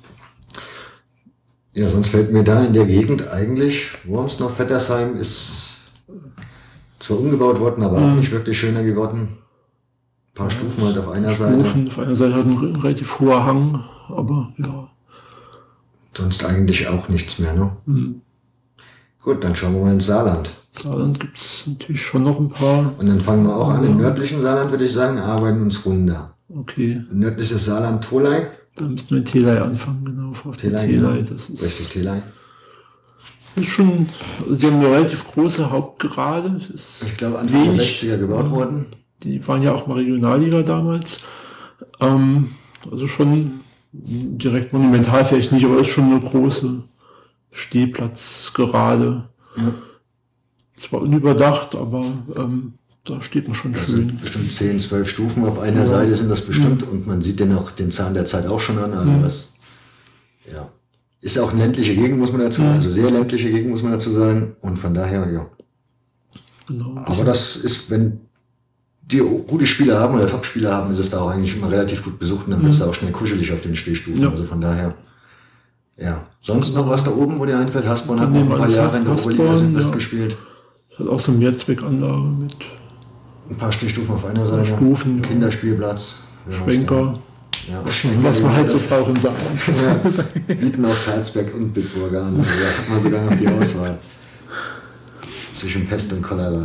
S1: Ja, sonst fällt mir da in der Gegend eigentlich, Worms noch Vettersheim ist zwar umgebaut worden, aber auch nicht wirklich schöner geworden. Ein paar Stufen halt auf einer Seite.
S2: Stufen. Auf einer Seite hat ein relativ hoher Hang, aber ja.
S1: Sonst eigentlich auch nichts mehr, ne? Gut, dann schauen wir mal ins Saarland.
S2: Saarland gibt es natürlich schon noch ein paar.
S1: Und dann fangen wir auch an im nördlichen Saarland, würde ich sagen, arbeiten uns runter.
S2: Okay,
S1: Nördliches Saarland, Tholey.
S2: da müssten wir in Telei anfangen, genau. Auf der
S1: Telei,
S2: Telei,
S1: genau.
S2: das
S1: Richtig,
S2: ist
S1: Theley.
S2: schon, also die haben eine relativ große Hauptgerade. Das ist
S1: Ich glaube, Anfang der
S2: wenig.
S1: 60er gebaut worden.
S2: Die waren ja auch mal Regionalliga damals. Also schon direkt monumental vielleicht nicht, aber ist schon eine große Stehplatzgerade.
S1: Ja.
S2: Zwar unüberdacht, aber Da steht man schon
S1: Das
S2: schön.
S1: sind bestimmt 10, 12 Stufen auf einer Seite sind das bestimmt und man sieht den Zahn der Zeit auch schon an. Also das, ja. Ist auch eine ländliche Gegend, muss man dazu sagen. Also sehr ländliche Gegend, muss man dazu sagen. Und von daher, ja.
S2: Genau,
S1: Aber das ist, wenn die gute Spieler haben oder Top-Spieler haben, ist es da auch eigentlich immer relativ gut besucht und dann bist du auch schnell kuschelig auf den Stehstufen.
S2: Ja.
S1: Also von daher, ja. Sonst noch was da oben, wo dir einfällt? Hasborn hat noch
S2: Nehmen
S1: ein paar
S2: wir
S1: Jahre in der
S2: Hasborn,
S1: Oberliga Südwest
S2: ja.
S1: gespielt.
S2: hat auch so eine Mehrzweckanlage mit
S1: Ein paar Stehstufen auf einer Seite.
S2: Stufen, ja.
S1: Kinderspielplatz. Ja,
S2: Schwenker.
S1: Ja,
S2: Was man halt so
S1: das
S2: braucht im Saarland.
S1: ja, bieten auch Karlsberg und Bitburger an. Also da hat man sogar noch die Auswahl. Zwischen Pest und Cholera.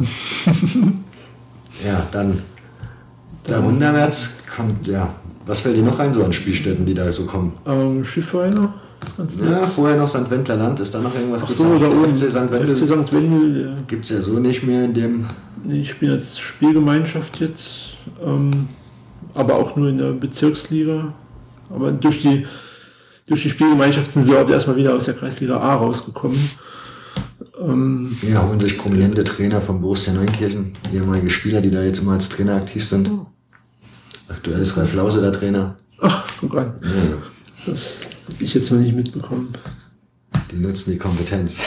S1: Ja, dann darunterwärts kommt, ja, was fällt dir noch ein, so an Spielstätten, die da so kommen?
S2: Schiffweiner.
S1: Ja, vorher noch St. Wendler Land, ist da noch irgendwas?
S2: Ach so, da oben.
S1: FC St. Wendel.
S2: FC St. Wendel, ja.
S1: Gibt es ja so nicht mehr in dem.
S2: Nee, ich bin jetzt Spielgemeinschaft jetzt, aber auch nur in der Bezirksliga. Aber durch die Spielgemeinschaft sind sie auch erstmal wieder aus der Kreisliga A rausgekommen.
S1: Ja, holen sich prominente Trainer von Borussia Neunkirchen, ehemalige Spieler, die da jetzt immer als Trainer aktiv sind. Aktuell ist Ralf Lause der Trainer.
S2: Ach, guck an.
S1: Ja,
S2: Das habe ich jetzt noch nicht mitbekommen.
S1: die nutzen die Kompetenz.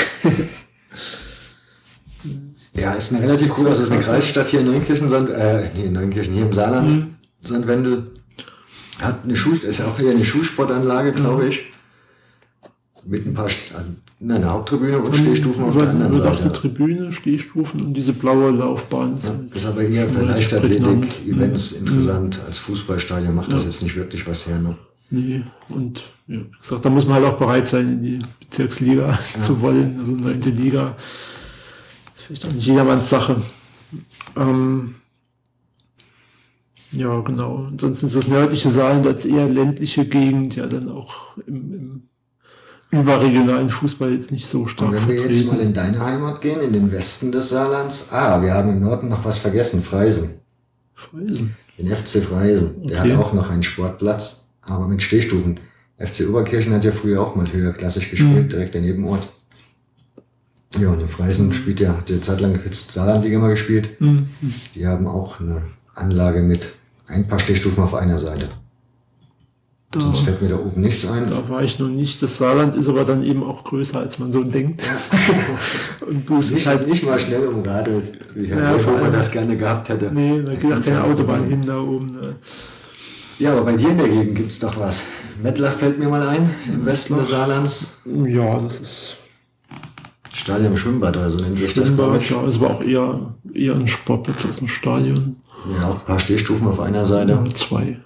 S1: Ja, ist eine relativ cool, das ist eine Kreisstadt hier in Neunkirchen, hier im Saarland, St. Wendel. Hat ist ja auch hier eine Schulsportanlage, glaube ich. Mit ein paar, eine Haupttribüne und Stehstufen auf der anderen
S2: Überdachte
S1: Seite.
S2: Tribüne, Stehstufen und diese blaue Laufbahn.
S1: Ja, ist aber eher für Leichtathletik, Events interessant. Als Fußballstadion macht das jetzt nicht wirklich was her. Ne?
S2: Nee, und ja, wie gesagt, da muss man halt auch bereit sein, in die Bezirksliga zu wollen, also 9. Liga. Das ist vielleicht auch nicht jedermanns Sache. Ja, genau. Ansonsten ist das nördliche Saarland als eher ländliche Gegend ja dann auch im überregionalen Fußball jetzt nicht so stark
S1: Und wenn wir jetzt mal
S2: vertreten.
S1: in deine Heimat gehen, in den Westen des Saarlands. Wir haben im Norden noch was vergessen, Freisen.
S2: Freisen.
S1: Den FC Freisen. Der
S2: Okay.
S1: hat auch noch einen Sportplatz, aber mit Stehstufen. FC Oberkirchen hat ja früher auch mal höherklassig gespielt, direkt daneben Ort. Ja, und in Freisen hat der Zeit lang jetzt Saarlandliga mal gespielt. Die haben auch eine Anlage mit ein paar Stehstufen auf einer Seite. Sonst fällt mir da oben nichts ein.
S2: Da war ich noch nicht. Das Saarland ist aber dann eben auch größer, als man so denkt. Und Bus ist halt
S1: Nicht mal schnell umradelt, wie Herr
S2: Ja,
S1: Seehofer
S2: vor allem-
S1: das gerne gehabt hätte.
S2: Nee, da geht auch
S1: Ganz
S2: keine
S1: genau.
S2: Autobahn hin da oben. Ne.
S1: Ja, aber bei dir in der Gegend gibt's doch was. Mettlach fällt mir mal ein, im Westen des Saarlands.
S2: Ja, das ist
S1: Stadion im Schwimmbad oder so nennt sich das, glaube ich.
S2: ja, es war auch eher ein Sportplatz als ein Stadion.
S1: Ja, auch ein paar Stehstufen auf einer Seite.
S2: Ja, 2.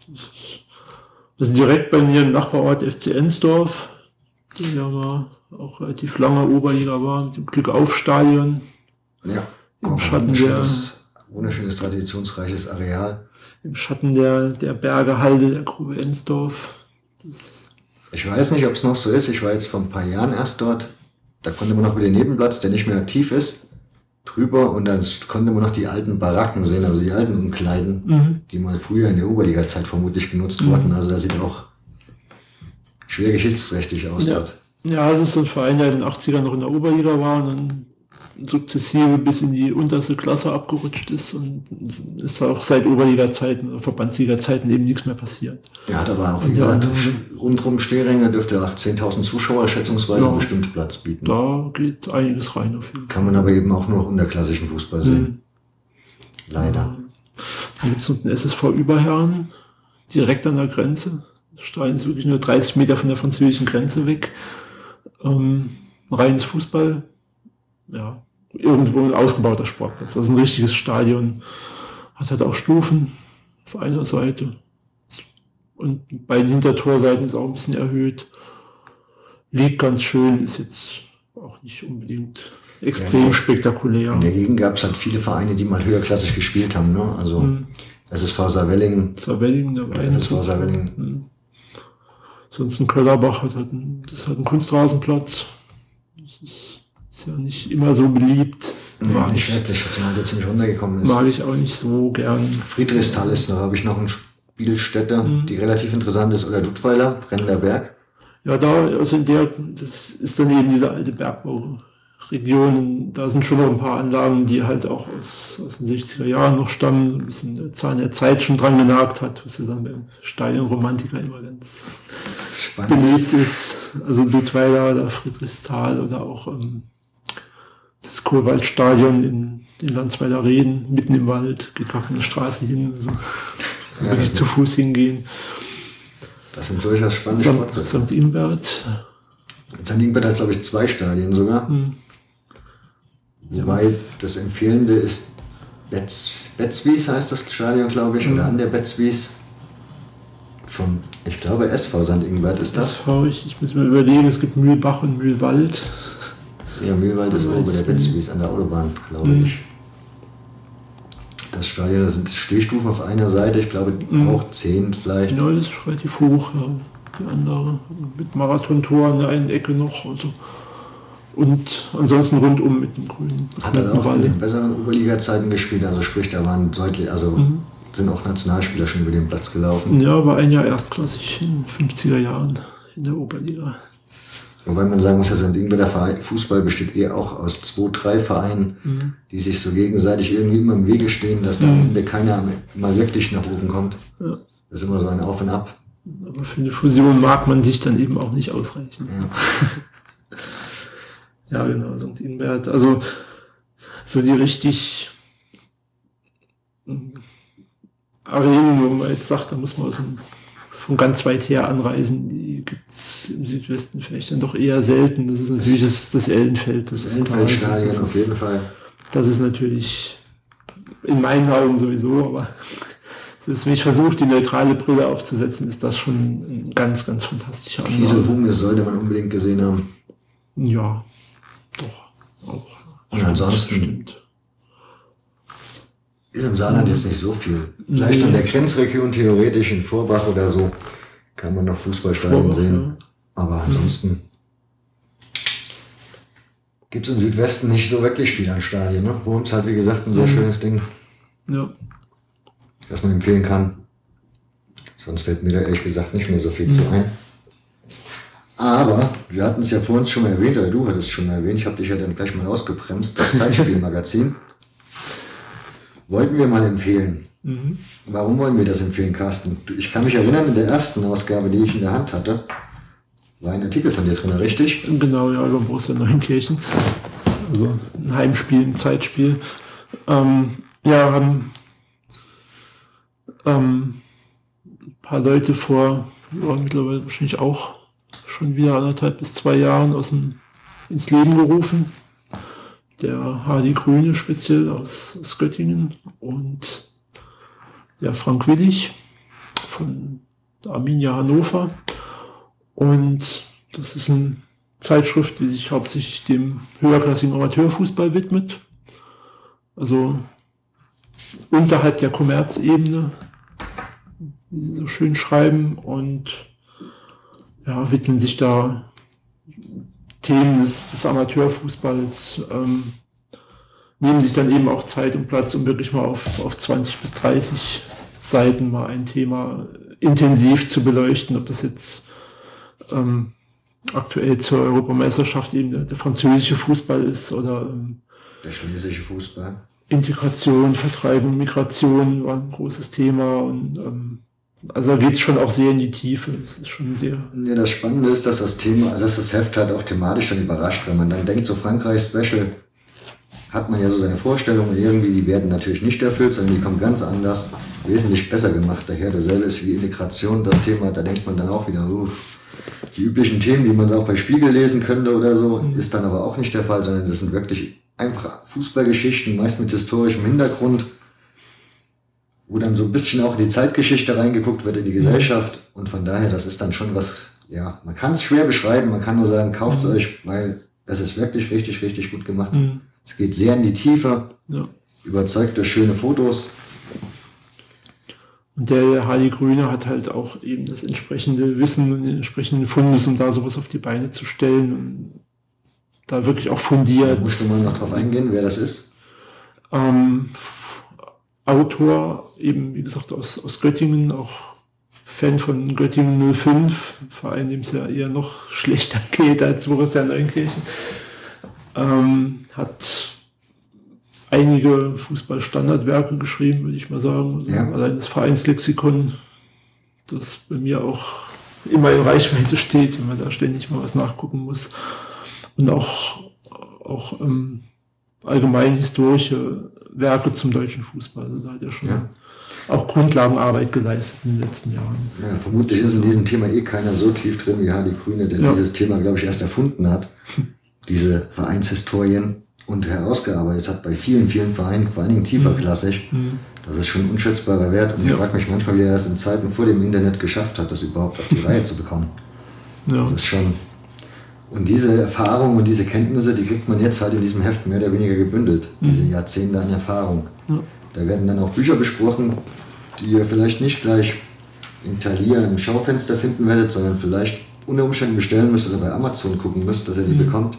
S2: Das ist direkt bei mir im Nachbarort FC Ensdorf, der ja mal auch relativ lange Oberliga war, mit dem Glückauf-Stadion.
S1: Ja,
S2: Im
S1: auch
S2: Schatten
S1: wunderschönes, traditionsreiches Areal.
S2: Im Schatten der Berge Halde der Grube Ensdorf.
S1: Ich weiß nicht, ob es noch so ist. Ich war jetzt vor ein paar Jahren erst dort. Da konnte man noch über den Nebenplatz, der nicht mehr aktiv ist, drüber und dann konnte man noch die alten Baracken sehen, also die alten Umkleiden, die mal früher in der Oberliga-Zeit vermutlich genutzt wurden. Also da sieht auch schwer geschichtsträchtig aus dort.
S2: Ja, es ist so ein Verein, der in den 80ern noch in der Oberliga war und dann sukzessive bis in die unterste Klasse abgerutscht ist und ist auch seit Oberliga-Zeiten oder Verbandsliga-Zeiten eben nichts mehr passiert.
S1: Er hat aber auch, wie gesagt, rundrum Stehringe dürfte auch 10.000 Zuschauer schätzungsweise bestimmt Platz bieten.
S2: Da geht einiges rein auf jeden Fall.
S1: Kann man aber eben auch nur unterklassischen Fußball sehen. Leider.
S2: Dann gibt es noch den SSV Überherren, direkt an der Grenze. Der Stein ist wirklich nur 30 Meter von der französischen Grenze weg. Reines Fußball, ja, irgendwo ein ausgebauter Sportplatz. Das ist ein richtiges Stadion. Hat halt auch Stufen auf einer Seite. Und bei den Hintertorseiten ist auch ein bisschen erhöht. Liegt ganz schön, ist jetzt auch nicht unbedingt extrem spektakulär.
S1: In der Gegend gab es halt viele Vereine, die mal höherklassig gespielt haben. Ne? Also SSV Saarwellingen,
S2: Saarwellingen, der
S1: FSV Saarwellingen.
S2: Sonst ein Köllerbach hat einen Kunstrasenplatz. Das ist ja nicht immer so beliebt.
S1: Nee, nicht wirklich, zumal der ziemlich runtergekommen ist.
S2: Mag ich auch nicht so gern.
S1: Friedrichsthal ist da, habe ich noch eine Spielstätte, die relativ interessant ist. Oder Duttweiler, Brennender Berg.
S2: Ja, das ist dann eben dieser alte Bergbau Regionen, da sind schon noch ein paar Anlagen, die halt auch aus den 60er Jahren noch stammen, ein bisschen der Zahn der Zeit schon dran genagt hat, was ja dann beim Stadionromantiker immer ganz beliebt ist. Also Ludweiler oder Friedrichsthal oder auch das Kohlwaldstadion in Landsweiler Rehen, mitten im Wald, geht gar keine Straße hin, also
S1: Ja,
S2: wirklich zu Fuß hingehen.
S1: Das sind durchaus spannende Sportplätze.
S2: St. Ingbert.
S1: St. Ingbert hat, glaube ich, 2 Stadien sogar. Wobei das Empfehlende ist Betzwies heißt das Stadion, glaube ich, oder an der Betzwies. Vom, ich glaube, SV St. Ingbert ist das.
S2: SV, ich muss mir überlegen, es gibt Mühlbach und Mühlwald.
S1: Ja, Mühlwald ist oben der Betzwies an der Autobahn, glaube ich. Das Stadion, da sind Stehstufen auf einer Seite, ich glaube auch 10 vielleicht.
S2: Ja, das ist relativ hoch, ja. Die andere mit Marathontor an der einen Ecke noch. Also. Und ansonsten rundum mit dem grünen.
S1: Hat er auch in den besseren Oberliga-Zeiten gespielt, also sprich, da waren deutlich, sind auch Nationalspieler schon über den Platz gelaufen.
S2: Ja, war ein Jahr erstklassig in den 50er Jahren in der Oberliga.
S1: Wobei man sagen muss, dass St. Ingbert Fußball besteht eher auch aus 2, 3 Vereinen, die sich so gegenseitig irgendwie immer im Wege stehen, dass da am Ende keiner mal wirklich nach oben kommt. Ja. Das ist immer so ein Auf und Ab.
S2: Aber für eine Fusion mag man sich dann eben auch nicht ausreichen. Ja, genau, St. Ingbert. Also so die richtig Arenen, wo man jetzt sagt, da muss man von ganz weit her anreisen, die gibt es im Südwesten vielleicht dann doch eher selten. Das ist natürlich das Ellenfeld.
S1: Das Ellenfeldstadion auf jeden Fall.
S2: Das ist natürlich in meinen Augen sowieso, aber selbst wenn ich versuche, die neutrale Brille aufzusetzen, ist das schon ein ganz, ganz fantastischer Anlauf.
S1: Diese Humes sollte man unbedingt gesehen haben.
S2: Ja, doch. Auch.
S1: Und ansonsten ist im Saarland jetzt nicht so viel. Vielleicht an der Grenzregion theoretisch in Vorbach oder so kann man noch Fußballstadien sehen. Ja. Aber ansonsten gibt es im Südwesten nicht so wirklich viel an Stadien. Ne? Worms halt, wie gesagt, ein sehr schönes Ding, das man empfehlen kann. Sonst fällt mir da ehrlich gesagt nicht mehr so viel zu ein. Aber wir hatten es ja vor uns schon mal erwähnt, oder du hattest es schon mal erwähnt, ich habe dich ja dann gleich mal ausgebremst, das Zeitspielmagazin. Wollten wir mal empfehlen. Warum wollen wir das empfehlen, Carsten? Ich kann mich erinnern, in der ersten Ausgabe, die ich in der Hand hatte, war ein Artikel von dir drin, richtig?
S2: Genau, ja, über Borussia Neunkirchen. Also ein Heimspiel, ein Zeitspiel. Haben ein paar Leute vor, mittlerweile wahrscheinlich auch schon wieder 1,5 bis 2 Jahren ins Leben gerufen. Der Hardy Grüne speziell aus Göttingen und der Frank Willig von der Arminia Hannover. Und das ist eine Zeitschrift, die sich hauptsächlich dem höherklassigen Amateurfußball widmet. Also unterhalb der Kommerzebene, wie sie so schön schreiben, und widmen sich da Themen des Amateurfußballs, nehmen sich dann eben auch Zeit und Platz, um wirklich mal auf 20 bis 30 Seiten mal ein Thema intensiv zu beleuchten, ob das jetzt aktuell zur Europameisterschaft eben der französische Fußball ist oder
S1: der schlesische Fußball.
S2: Integration, Vertreibung, Migration war ein großes Thema, und also da geht es schon auch sehr in die Tiefe. Das ist schon sehr.
S1: Ja, das Spannende ist, dass das Thema, also dass das Heft halt auch thematisch dann überrascht, wenn man dann denkt, so Frankreich-Special hat man ja so seine Vorstellungen, irgendwie, die werden natürlich nicht erfüllt, sondern die kommen ganz anders, wesentlich besser gemacht daher. Dasselbe ist wie Integration, das Thema, da denkt man dann auch wieder, die üblichen Themen, die man auch bei Spiegel lesen könnte oder so, ist dann aber auch nicht der Fall, sondern das sind wirklich einfach Fußballgeschichten, meist mit historischem Hintergrund, wo dann so ein bisschen auch in die Zeitgeschichte reingeguckt wird, in die Gesellschaft, und von daher, das ist dann schon was, ja, man kann es schwer beschreiben, man kann nur sagen, kauft es euch, weil es ist wirklich richtig, richtig gut gemacht. Es geht sehr in die Tiefe, überzeugt durch schöne Fotos.
S2: Und der Hardy Grüne hat halt auch eben das entsprechende Wissen und den entsprechenden Fundus, um da sowas auf die Beine zu stellen und da wirklich auch fundiert.
S1: Da musst du mal noch drauf eingehen, wer das ist.
S2: Autor, eben wie gesagt aus Göttingen, auch Fan von Göttingen 05, Verein, dem es ja eher noch schlechter geht als Borussia Neunkirchen. Hat einige Fußballstandardwerke geschrieben, würde ich mal sagen. Also
S1: Ja.
S2: allein das Vereinslexikon, das bei mir auch immer in Reichweite steht, wenn man da ständig mal was nachgucken muss. Und auch allgemein historische Werke zum deutschen Fußball. Also da hat er schon auch Grundlagenarbeit geleistet in den letzten Jahren.
S1: Ja, vermutlich ist in diesem Thema keiner so tief drin wie Hardy Grüne, der dieses Thema, glaube ich, erst erfunden hat. Diese Vereinshistorien und herausgearbeitet hat bei vielen, vielen Vereinen, vor allen Dingen tieferklassig. Das ist schon ein unschätzbarer Wert. Und ich frage mich manchmal, wie er das in Zeiten vor dem Internet geschafft hat, das überhaupt auf die Reihe zu bekommen.
S2: Ja.
S1: Das ist schon... Und diese Erfahrung und diese Kenntnisse, die kriegt man jetzt halt in diesem Heft mehr oder weniger gebündelt. Diese Jahrzehnte an Erfahrung.
S2: Ja.
S1: Da werden dann auch Bücher besprochen, die ihr vielleicht nicht gleich in Thalia im Schaufenster finden werdet, sondern vielleicht unter Umständen bestellen müsst oder bei Amazon gucken müsst, dass ihr die bekommt.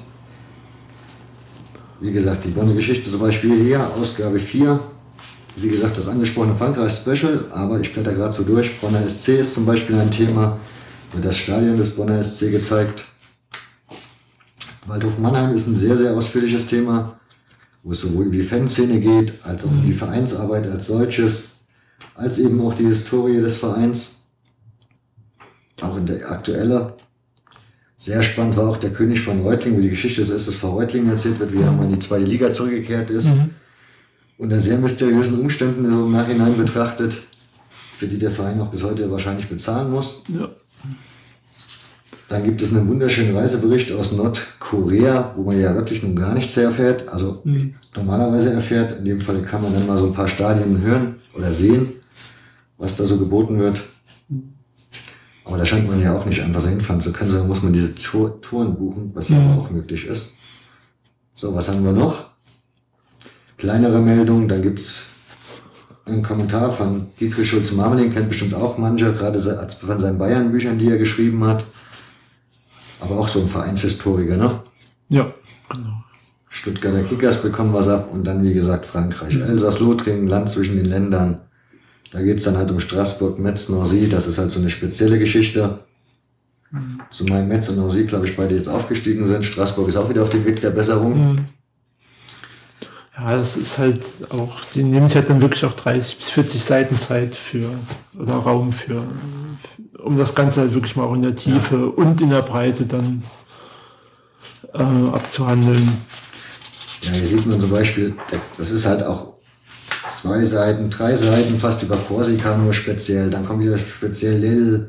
S1: Wie gesagt, die Bonner Geschichte zum Beispiel hier, Ausgabe 4. Wie gesagt, das angesprochene Frankreich-Special, aber ich blätter gerade so durch. Bonner SC ist zum Beispiel ein Thema, wird das Stadion des Bonner SC gezeigt. Waldhof Mannheim ist ein sehr, sehr ausführliches Thema, wo es sowohl um die Fanszene geht, als auch um die Vereinsarbeit als solches, als eben auch die Historie des Vereins. Auch in der aktuelle. Sehr spannend war auch der König von Reutlingen, wo die Geschichte des SSV Reutlingen erzählt wird, wie er nochmal in die zweite Liga zurückgekehrt ist. Unter sehr mysteriösen Umständen so im Nachhinein betrachtet, für die der Verein auch bis heute wahrscheinlich bezahlen muss.
S2: Ja.
S1: Dann gibt es einen wunderschönen Reisebericht aus Nordkorea, wo man ja wirklich nun gar nichts erfährt. Also normalerweise erfährt, in dem Fall kann man dann mal so ein paar Stadien hören oder sehen, was da so geboten wird. Aber da scheint man ja auch nicht einfach so hinfahren zu können, sondern muss man diese Touren buchen, was ja auch möglich ist. So, was haben wir noch? Kleinere Meldungen, dann gibt's einen Kommentar von Dietrich Schulze-Marmeling, kennt bestimmt auch manche, gerade von seinen Bayern-Büchern, die er geschrieben hat. Aber auch so ein Vereinshistoriker, ne?
S2: Ja, genau.
S1: Stuttgarter Kickers bekommen was ab und dann, wie gesagt, Frankreich. Elsass-Lothringen, Land zwischen den Ländern. Da geht's dann halt um Straßburg, Metz, Nancy. Das ist halt so eine spezielle Geschichte. Zumal Metz und Nancy, glaube ich, beide jetzt aufgestiegen sind. Straßburg ist auch wieder auf dem Weg der Besserung.
S2: Ja, das ist halt auch, die nehmen sich halt dann wirklich auch 30 bis 40 Seiten Zeit oder Raum um das Ganze halt wirklich mal auch in der Tiefe und in der Breite dann abzuhandeln.
S1: Ja, hier sieht man zum Beispiel, das ist halt auch 2 Seiten, 3 Seiten fast über Korsika nur speziell. Dann kommt wieder speziell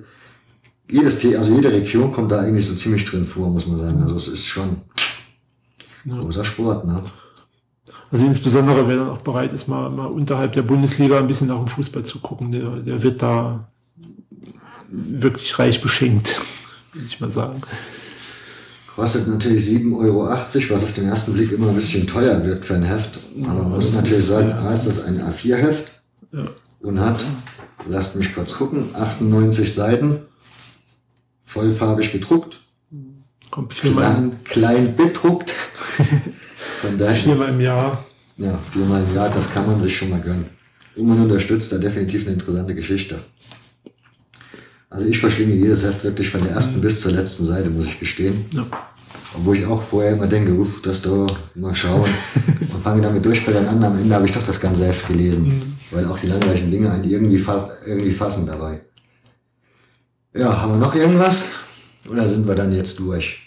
S1: jede Region kommt da eigentlich so ziemlich drin vor, muss man sagen. Also es ist schon großer Sport, ne?
S2: Also insbesondere, wer dann auch bereit ist, mal unterhalb der Bundesliga ein bisschen nach dem Fußball zu gucken, der wird da wirklich reich beschenkt, würde ich mal sagen.
S1: Kostet natürlich 7,80 €, was auf den ersten Blick immer ein bisschen teuer wirkt für ein Heft. Aber man muss natürlich sagen, ist das ein A4-Heft und hat, lasst mich kurz gucken, 98 Seiten, vollfarbig gedruckt,
S2: Kommt viermal
S1: klein bedruckt. Von daher,
S2: 4-mal im Jahr.
S1: Ja, 4-mal im Jahr, das kann man sich schon mal gönnen. Und man unterstützt da definitiv eine interessante Geschichte. Also ich verschlinge jedes Heft wirklich von der ersten bis zur letzten Seite, muss ich gestehen. Ja. Obwohl ich auch vorher immer denke, das da, mal schauen. Und fange damit durchblättern an. Am Ende habe ich doch das ganze Heft gelesen. Weil auch die langweiligen Dinge einen irgendwie fassen dabei. Ja, haben wir noch irgendwas? Oder sind wir dann jetzt durch?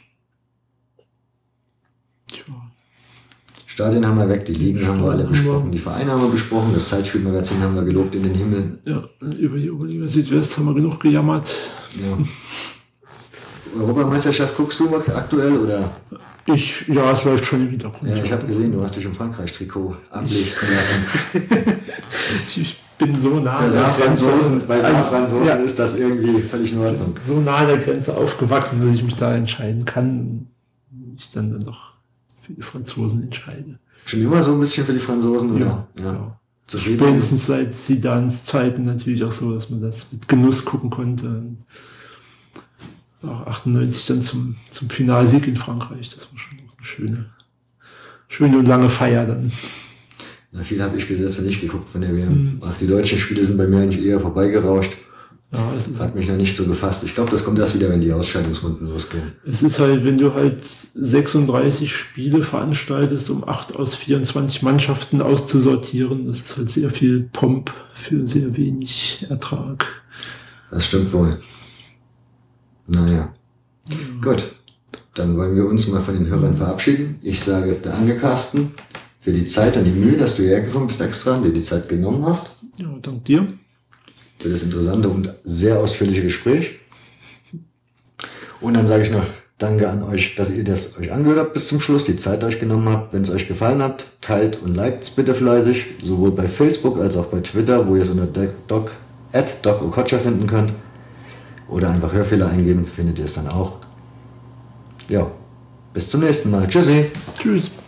S1: Stadien haben wir weg, die Ligen haben wir alle besprochen, die Vereine haben wir besprochen, das Zeitspielmagazin haben wir gelobt in den Himmel.
S2: Ja, über die Oberliga Südwest haben wir genug gejammert.
S1: Ja. Europameisterschaft guckst du aktuell, oder?
S2: Ja, es läuft schon im Hintergrund.
S1: Ja, ich habe gesehen, du hast dich im Frankreich-Trikot ablichten lassen.
S2: Ich bin so nah
S1: an der Grenze. Bei Franzosen ist das irgendwie völlig in Ordnung.
S2: So nah an der Grenze aufgewachsen, dass ich mich da entscheiden kann. Ich dann doch für die Franzosen entscheide.
S1: Schon immer so ein bisschen für die Franzosen, oder?
S2: Ja. Spätestens seit Zidans Zeiten natürlich auch so, dass man das mit Genuss gucken konnte. Auch 98 dann zum Finalsieg in Frankreich. Das war schon eine schöne und lange Feier dann.
S1: Na, viel habe ich bis jetzt nicht geguckt von der WM. Ach, die deutschen Spiele sind bei mir eigentlich eher vorbeigerauscht.
S2: Ja, es ist
S1: Hat mich noch nicht so gefasst. Ich glaube, das kommt erst wieder, wenn die Ausscheidungsrunden losgehen.
S2: Es ist halt, wenn du halt 36 Spiele veranstaltest, um 8 aus 24 Mannschaften auszusortieren, das ist halt sehr viel Pomp für sehr wenig Ertrag.
S1: Das stimmt wohl. Naja. Gut. Dann wollen wir uns mal von den Hörern verabschieden. Ich sage danke, Carsten, für die Zeit und die Mühe, dass du hergekommen bist extra und dir die Zeit genommen hast.
S2: Ja, dank dir.
S1: Für das interessante und sehr ausführliche Gespräch. Und dann sage ich noch danke an euch, dass ihr das euch angehört habt bis zum Schluss, die Zeit euch genommen habt. Wenn es euch gefallen hat, teilt und liked es bitte fleißig, sowohl bei Facebook als auch bei Twitter, wo ihr es unter @doc_okocha finden könnt. Oder einfach Hörfehler eingeben, findet ihr es dann auch. Ja, bis zum nächsten Mal. Tschüssi.
S2: Tschüss.